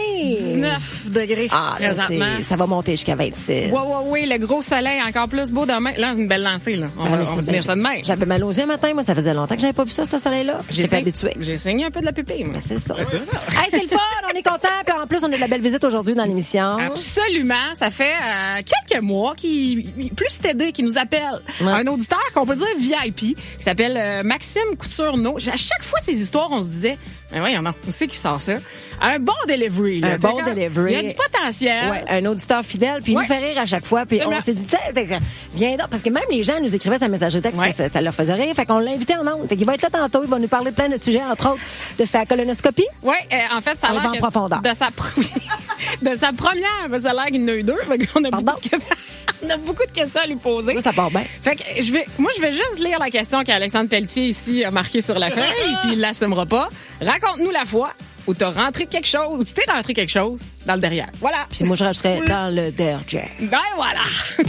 19 degrés
je
présentement.
sais, ça va monter jusqu'à 26.
Oui, le gros soleil, encore plus beau demain. Là, c'est une belle lancée, là. On va finir ça demain.
J'avais mal aux yeux matin, moi. Ça faisait longtemps que j'avais pas vu ça, ce soleil-là. J'étais pas habituée.
J'ai saigné un peu de la pupille, moi.
C'est ça. Hey, c'est le fun, on est content. Puis en plus, on a de la belle visite aujourd'hui dans l'émission.
Absolument. Ça fait quelques mois plus TD qui nous appelle. Ouais. Un auditeur qu'on peut dire VIP, qui s'appelle Maxime Couturneau. À chaque fois, ces histoires, on se disait, mais voyons, non, où c'est qui sort ça? Un bon delivery. Là,
delivery.
Il y a du potentiel.
Ouais, un auditeur fidèle, puis il nous fait rire à chaque fois. Puis on s'est dit, viens donc, parce que même les gens nous écrivaient sa messagerie texte, ça leur faisait rire. Fait qu'on l'a invité en ondes. Fait qu'il va être là tantôt. Il va nous parler de plein de sujets, entre autres de sa colonoscopie.
Oui, en fait, ça a l'air
en profondeur.
De sa première, ça a l'air qu'il y en a eu 2. On a beaucoup de questions à lui poser.
Ça part bien.
Fait que je vais juste lire la question qu'Alexandre Pelletier ici a marquée sur la feuille, puis il l'assumera pas. Raconte-nous la fois où t'as rentré quelque chose, où tu t'es rentré quelque chose dans le derrière. Voilà.
Puis moi, je resterais dans le derrière.
Ben voilà.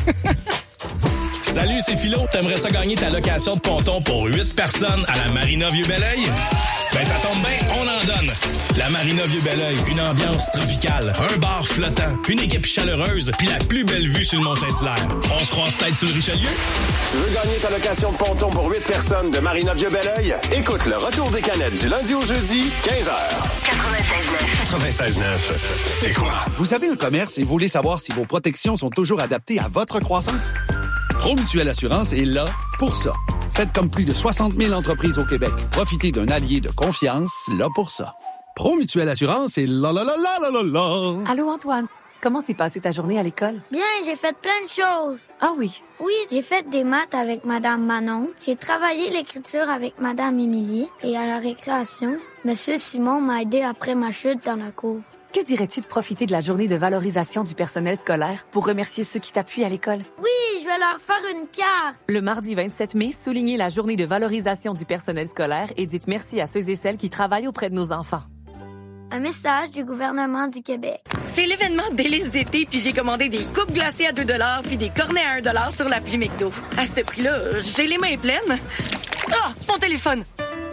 Salut, c'est Philo. T'aimerais ça gagner ta location de ponton pour 8 personnes à la Marina Vieux-Belleuil? Ben ça tombe bien, on en donne. La Marina Vieux-Belleuil, une ambiance tropicale, un bar flottant, une équipe chaleureuse, puis la plus belle vue sur le Mont-Saint-Hilaire. On se croise peut-être sur le Richelieu?
Tu veux gagner ta location de ponton pour 8 personnes de Marina Vieux-Belleuil? Écoute le retour des canettes du lundi au jeudi, 15h. 96.9. C'est quoi?
Vous avez un commerce et vous voulez savoir si vos protections sont toujours adaptées à votre croissance? Promutuelle Assurance est là pour ça. Faites comme plus de 60 000 entreprises au Québec. Profitez d'un allié de confiance là pour ça. Promutuelle Assurance est là.
Allô, Antoine. Comment s'est passée ta journée à l'école?
Bien, j'ai fait plein de choses.
Ah oui?
Oui, j'ai fait des maths avec Madame Manon. J'ai travaillé l'écriture avec Madame Émilie. Et à la récréation, Monsieur Simon m'a aidé après ma chute dans la cour.
Que dirais-tu de profiter de la journée de valorisation du personnel scolaire pour remercier ceux qui t'appuient à l'école?
Oui, je vais leur faire une carte.
Le mardi 27 mai, soulignez la journée de valorisation du personnel scolaire et dites merci à ceux et celles qui travaillent auprès de nos enfants.
Un message du gouvernement du Québec.
C'est l'événement Délices d'été, puis j'ai commandé des coupes glacées à 2 $ puis des cornets à 1 $ sur l'appli McDo. À ce prix-là, j'ai les mains pleines. Ah, mon téléphone!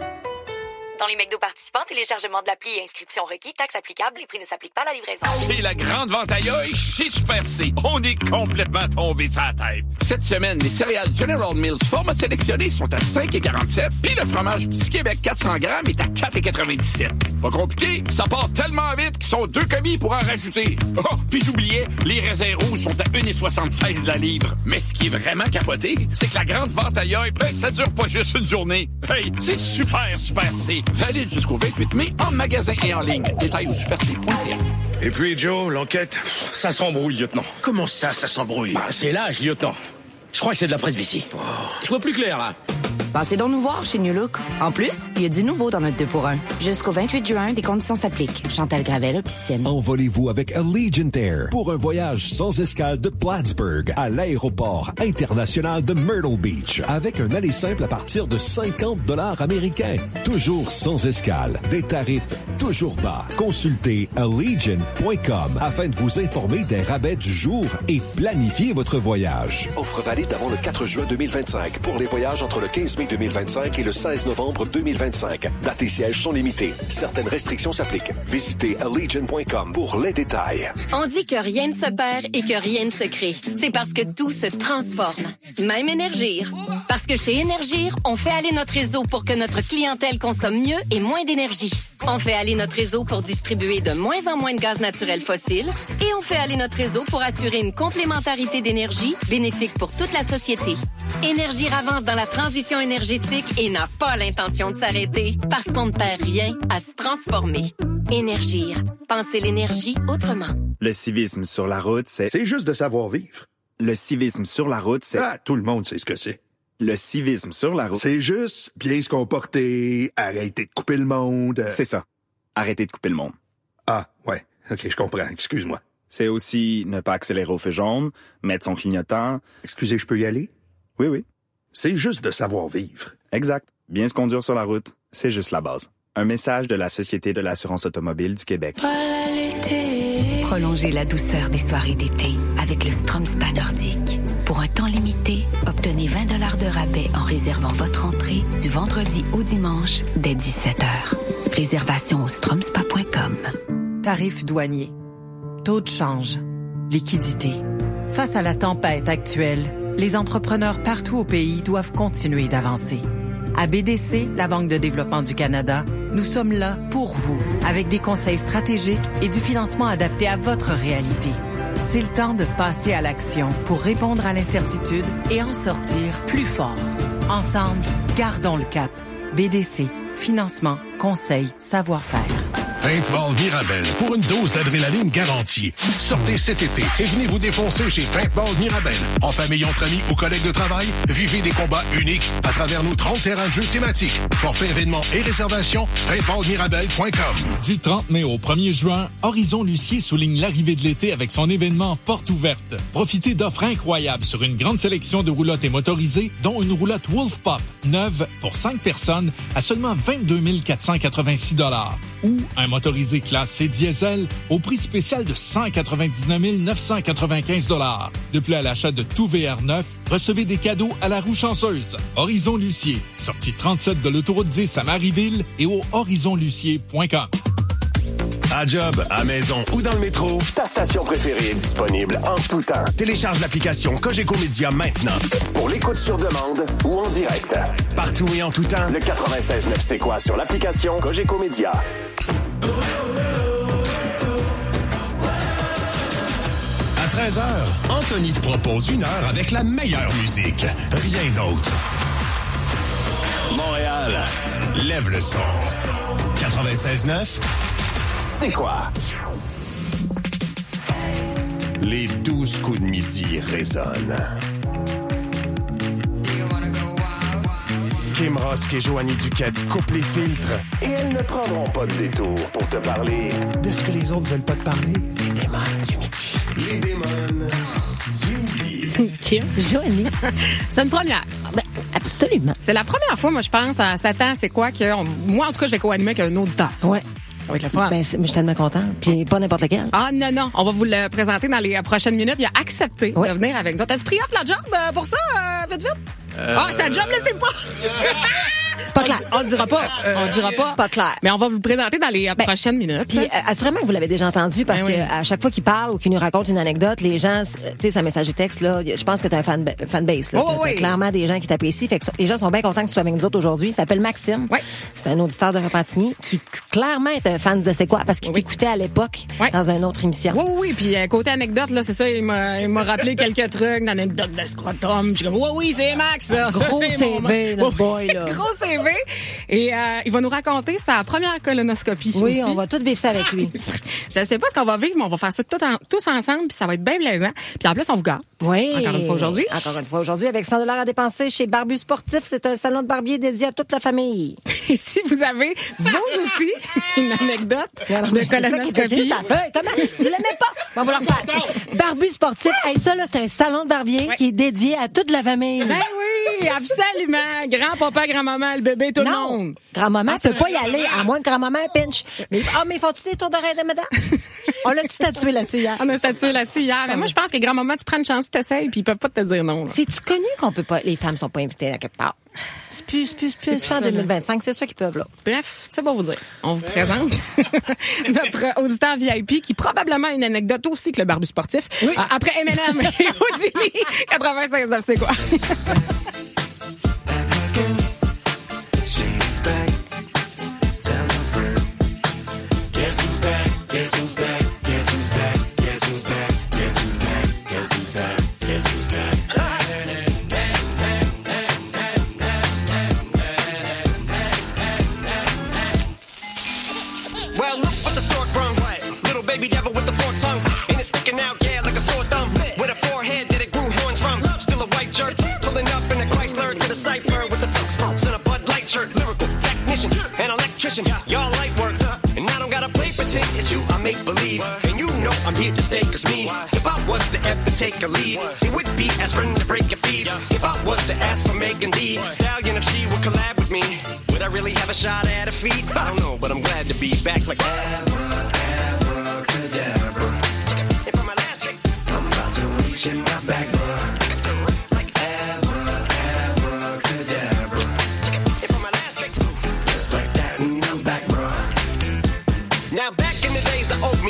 Dans les McDo participants, téléchargement de l'appli et inscription requis, taxes applicables, les prix ne s'appliquent pas à la livraison.
C'est la grande vente aïe chez Super C. On est complètement tombé sur la tête. Cette semaine, les céréales General Mills format sélectionnées sont à 5,47, puis le fromage Petit Québec 400 grammes est à 4,97. Pas compliqué, ça part tellement vite qu'ils sont 2 commis pour en rajouter. Oh, puis j'oubliais, les raisins rouges sont à 1,76 la livre. Mais ce qui est vraiment capoté, c'est que la grande vente aïe, ça dure pas juste une journée. Hey, c'est Super C. Valide jusqu'au 28 mai en magasin et en ligne. Détails au superc.ca.
Et puis, Joe, l'enquête, ça s'embrouille, lieutenant.
Comment ça s'embrouille?
C'est l'âge, lieutenant. Je crois que c'est de la presbytie. Oh. Je vois plus clair, là.
Passez donc nous voir chez New Look. En plus, il y a du nouveau dans notre 2 pour 1. Jusqu'au 28 juin, des conditions s'appliquent. Chantal Gravel, Opticienne.
Envolez-vous avec Allegiant Air pour un voyage sans escale de Plattsburgh à l'aéroport international de Myrtle Beach avec un aller simple à partir de 50 $ américains. Toujours sans escale. Des tarifs toujours bas. Consultez Allegiant.com afin de vous informer des rabais du jour et planifier votre voyage.
Offre valide avant le 4 juin 2025 pour les voyages entre le 15 mai 2025 et le 16 novembre 2025. Dates et sièges sont limités. Certaines restrictions s'appliquent. Visitez Allegiant.com pour les détails.
On dit que rien ne se perd et que rien ne se crée. C'est parce que tout se transforme. Même Énergir. Parce que chez Énergir, on fait aller notre réseau pour que notre clientèle consomme mieux et moins d'énergie. On fait aller notre réseau pour distribuer de moins en moins de gaz naturel fossile. Et on fait aller notre réseau pour assurer une complémentarité d'énergie bénéfique pour toute la société. Énergir avance dans la transition énergétique et n'a pas l'intention de s'arrêter parce qu'on ne perd rien à se transformer. Énergir. Pensez l'énergie autrement.
Le civisme sur la route, c'est...
C'est juste de savoir vivre.
Le civisme sur la route, c'est...
Ah, tout le monde sait ce que c'est.
Le civisme sur la route...
C'est juste bien se comporter, arrêter de couper le monde...
C'est ça. Arrêter de couper le monde.
Ah, ouais. OK, je comprends. Excuse-moi.
C'est aussi ne pas accélérer au feu jaune, mettre son clignotant...
Excusez, je peux y aller?
Oui, oui.
C'est juste de savoir vivre.
Exact. Bien se conduire sur la route, c'est juste la base. Un message de la Société de l'assurance automobile du Québec.
Prolongez la douceur des soirées d'été avec le Strom Spa nordique. Pour un temps limité, obtenez 20 $ de rabais en réservant votre entrée du vendredi au dimanche dès 17h. Réservation au stromspa.com.
tarifs douaniers. Taux de change. Liquidité. Face à la tempête actuelle, les entrepreneurs partout au pays doivent continuer d'avancer. À BDC, la Banque de développement du Canada, nous sommes là pour vous, avec des conseils stratégiques et du financement adapté à votre réalité. C'est le temps de passer à l'action pour répondre à l'incertitude et en sortir plus fort. Ensemble, gardons le cap. BDC, financement, conseil, savoir-faire.
Paintball Mirabel pour une dose d'adrénaline garantie. Sortez cet été et venez vous défoncer chez Paintball Mirabel. En famille, entre amis ou collègues de travail, vivez des combats uniques à travers nos 30 terrains de jeux thématiques. Forfait événements et réservations, paintballmirabel.com.
Du 30 mai au 1er juin, Horizon Lucier souligne l'arrivée de l'été avec son événement Porte ouverte. Profitez d'offres incroyables sur une grande sélection de roulottes et motorisées, dont une roulotte Wolf Pop, neuve pour 5 personnes à seulement 22 486 $. Ou un motorisé classe C diesel au prix spécial de 199 995 $. De plus, à l'achat de tout VR9, recevez des cadeaux à la roue chanceuse. Horizon Lucier, sortie 37 de l'autoroute 10 à Marieville et au horizonlucier.com.
À job, à maison ou dans le métro, ta station préférée est disponible en tout temps. Télécharge l'application Cogeco Média maintenant. Pour l'écoute sur demande ou en direct. Partout et en tout temps, le 96.9 C'est quoi sur l'application Cogeco Média.
À 13h, Anthony te propose une heure avec la meilleure musique. Rien d'autre. Montréal, lève le son. 96.9 C'est quoi? Les 12 coups de midi résonnent.
Kim Rosk et Joanie Duquette coupent les filtres et elles ne prendront pas de détour pour te parler de ce que les autres veulent pas te parler. Les démons du midi. Les démons du midi.
Kim?
Joanie.
C'est une première.
Ben, absolument.
C'est la première fois, moi, je pense, à 7 ans, c'est quoi que... Moi, en tout cas, je vais co-animer avec un auditeur.
Ouais.
Ça va être le fun.
Ben, je suis tellement contente. Puis pas n'importe lequel.
Ah, non. On va vous le présenter dans les prochaines minutes. Il a accepté de venir avec nous. T'as-tu pris off la job pour ça, vite? Sa job, laissez pas!
C'est pas clair.
On le dira pas.
C'est pas clair.
Mais on va vous le présenter dans les prochaines minutes.
Puis assurément que vous l'avez déjà entendu parce que à chaque fois qu'il parle ou qu'il nous raconte une anecdote, les gens, tu sais, sa message texte, là, je pense que t'as un fanbase, là. T'as clairement des gens qui t'apprécient. Fait que les gens sont bien contents que tu sois avec nous autres aujourd'hui. Il s'appelle Maxime.
Oui.
C'est un auditeur de Repentigny qui clairement est un fan de C'est quoi parce qu'il t'écoutait à l'époque dans une autre émission.
Oui. Puis côté anecdote, là, c'est ça, il m'a rappelé quelques trucs d'anecdotes de scrotum. Puis oui, c'est Max, ça.
Gros CV, notre boy, là.
Gros CV. Et il va nous raconter sa première colonoscopie.
Oui,
aussi.
On va tous vivre ça avec lui.
Je ne sais pas ce qu'on va vivre, mais on va faire ça tous ensemble, puis ça va être bien plaisant. Puis en plus, on vous garde.
Oui.
Encore une fois aujourd'hui,
avec 100 $ à dépenser chez Barbu Sportif. C'est un salon de barbier dédié à toute la famille.
Et si vous avez, vous aussi, une anecdote de colonoscopie.
Comment? Vous l'aimez pas? On va vous le refaire. Barbu Sportif. Hey, ça, là, c'est un salon de barbier qui est dédié à toute la famille.
Ben oui, absolument. Grand-papa, grand-maman, le bébé, tout le monde.
Grand-maman peut pas y aller, à moins que grand-maman pinche. Mais font-tu des tours d'oreille de madame? On l'a-tu statué là-dessus hier?
On a statué là-dessus hier. Mais moi, je pense que grand-maman, tu prends une chance, tu t'essayes, puis ils peuvent pas te dire non.
C'est-tu connu qu'on peut pas, les femmes sont pas invitées à quelque part? C'est plus en 2025, c'est ça qu'ils peuvent, là.
Bref, c'est pas vous dire. On vous présente notre auditeur VIP qui probablement a une anecdote aussi que le Barbu Sportif. Oui. Après M&M et Houdini, 96.9, c'est quoi?
Well, look what the stork brung. Little baby devil with the forked tongue. And it's sticking out, yeah, like a sore thumb. With a forehead that it grew horns from. Still a white shirt, pulling up in a Chrysler to the cipher with the Phelps pumps and a Bud Light shirt. Lyrical technician, an electrician, y'all light work. And I don't gotta play pretend, it's you I make believe. And you know I'm here to stay, cause me, if I was to ever take a lead, it would be aspirin to break your feet. If I was to ask for Megan D Stallion, if she would collab with me, would I really have a shot at her feet? I don't know, but I'm glad to be back like abracadabra. And for my last trick, I'm about to reach in my bag, bruh. Like abracadabra. And for my last trick, just like that, and I'm back, bruh. Now back in the days, I owed me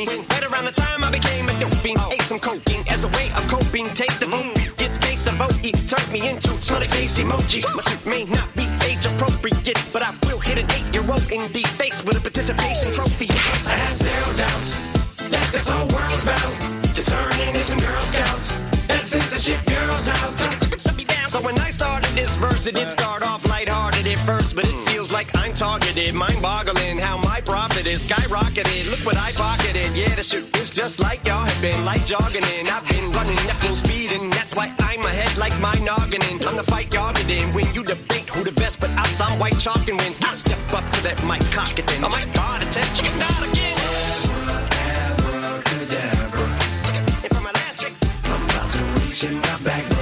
time I became a dope fiend. Ate some cocaine as a way of coping. Taste the vote, get case of vote. Turned me into smiley face emoji. My suit may not be age appropriate, but I will hit an 8-year-old in the face with a participation trophy. I have zero doubts that this whole world's bound to turn into some Girl Scouts. That censorship girls out. So when I started this verse, it did start off lighthearted at first, but it feels like I'm targeted. Mind-boggling how my profit is skyrocketed. Look what I pocketed. Yeah, the shit is just like y'all have been, like jogging in. I've been running at full speed, and that's why I'm ahead like my noggin. I'm the fight y'all get in. When you debate who the best, but I sound white chalk, and when I step up to that mic, cock it in. Oh my God, attention, not again. Abracadabra. And for my last trick, I'm about to reach in my back door.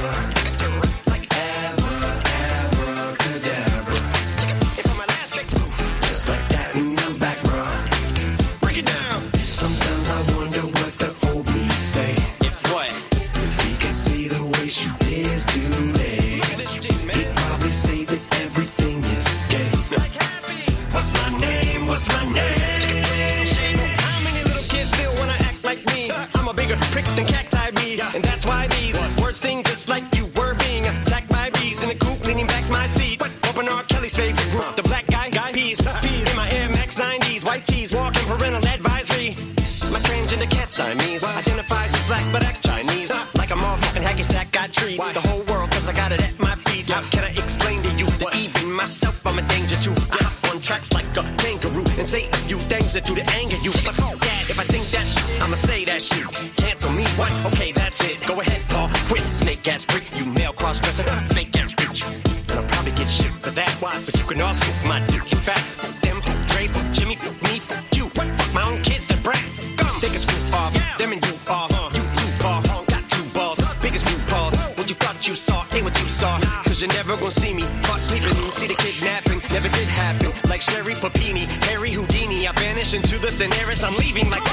Than cacti me, and that's why these words sting just like you were being attacked by bees in the coop, leaning back my seat. Open R. Kelly's favorite group, the black guy peas. In my Air Max 90s, white tees, walking parental advisory. My transgender cat Siamese identifies as black but acts Chinese. Like a motherfucking hacky sack, got treat the whole world cause I got it at my feet. How can I explain to you that even myself I'm a danger to? I hop on tracks like a kangaroo and say a few things that do to anger you. But fuck that, if I think that shit, I'ma say that shit. Cancel me, what? Okay, that's it. Go ahead, Paul. Quit, snake ass prick, you male cross-dresser, fake ass bitch. And I'll probably get shit for that. Why? But you can all suit my dick. In fact, fuck them, fuck Dre, fuck Jimmy, fuck me, fuck you. Fuck my own kids, that brat. Come, take a screw off. Them and you off. You two ball, got two balls. Biggest new balls. What you thought you saw ain't what you saw. Cause you're never gonna see me caught sleeping. See the kidnapping, never did happen. Like Sherry Papini, Harry Houdini. I vanish into the thin air as I'm leaving like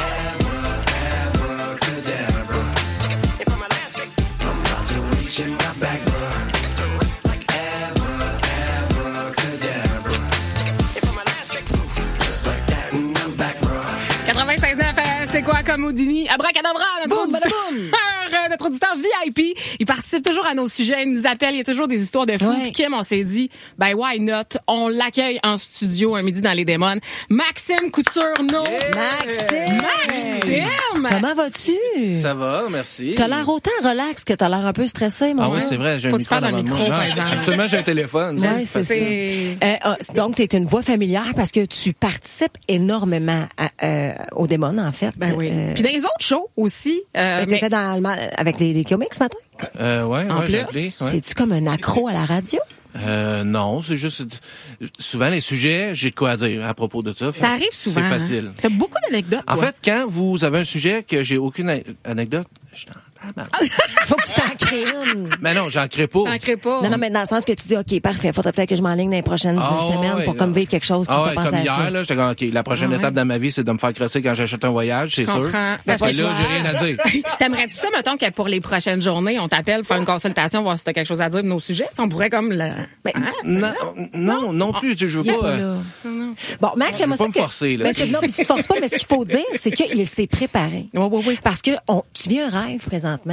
abracadabra. And for my last trick, I'm about to reach in my back door. Like abracadabra. And for my last trick, just like that, and I'm back, bro.
96.9, c'est quoi comme Houdini? Abracadabra, notre auditeur VIP. Il participe toujours à nos sujets, il nous appelle, il y a toujours des histoires de fous. Puis Kim, on s'est dit, ben why not? On l'accueille en studio un midi dans les démons. Maxime Couture-No.
Maxime! Comment vas-tu?
Ça va, merci.
T'as l'air autant relax que t'as l'air un peu stressé, mon
Ah oui, c'est vrai, j'ai un micro dans le micro, par exemple. Absolument, j'ai un téléphone.
Ouais, c'est donc, t'es une voix familière parce que tu participes énormément aux démons, en fait.
Ben oui. Puis dans les autres shows aussi.
T'étais avec les comics ce matin?
Ouais, j'ai appelé.
C'est-tu comme un accro à la radio?
Non, c'est juste souvent les sujets, j'ai de quoi à dire à propos de ça.
Ça arrive souvent.
C'est facile.
T'as beaucoup d'anecdotes.
En fait, quand vous avez un sujet que j'ai aucune anecdote, je t'en
faut que tu t'en crées une.
Mais non, j'en crée pas.
T'en crées pas.
Non, mais dans le sens que tu dis, OK, parfait, faudrait peut-être que je m'enligne dans les prochaines semaines pour comme vivre quelque chose qui peut penser
comme
à
hier,
ça.
là, j'étais comme, OK, la prochaine étape dans ma vie, c'est de me faire crosser quand j'achète un voyage, c'est sûr. Parce que là, j'ai rien à dire.
T'aimerais-tu ça, mettons, que pour les prochaines journées, on t'appelle, faire une consultation, voir si t'as quelque chose à dire de nos sujets? On pourrait comme
Non plus, je veux pas.
Bon, Max, j'aimerais ça.
Pas me forcer, là.
Non, mais tu te forces pas, mais ce qu'il faut dire, c'est qu'il s'est préparé.
Oui.
Parce que tu vis un rêve présentement.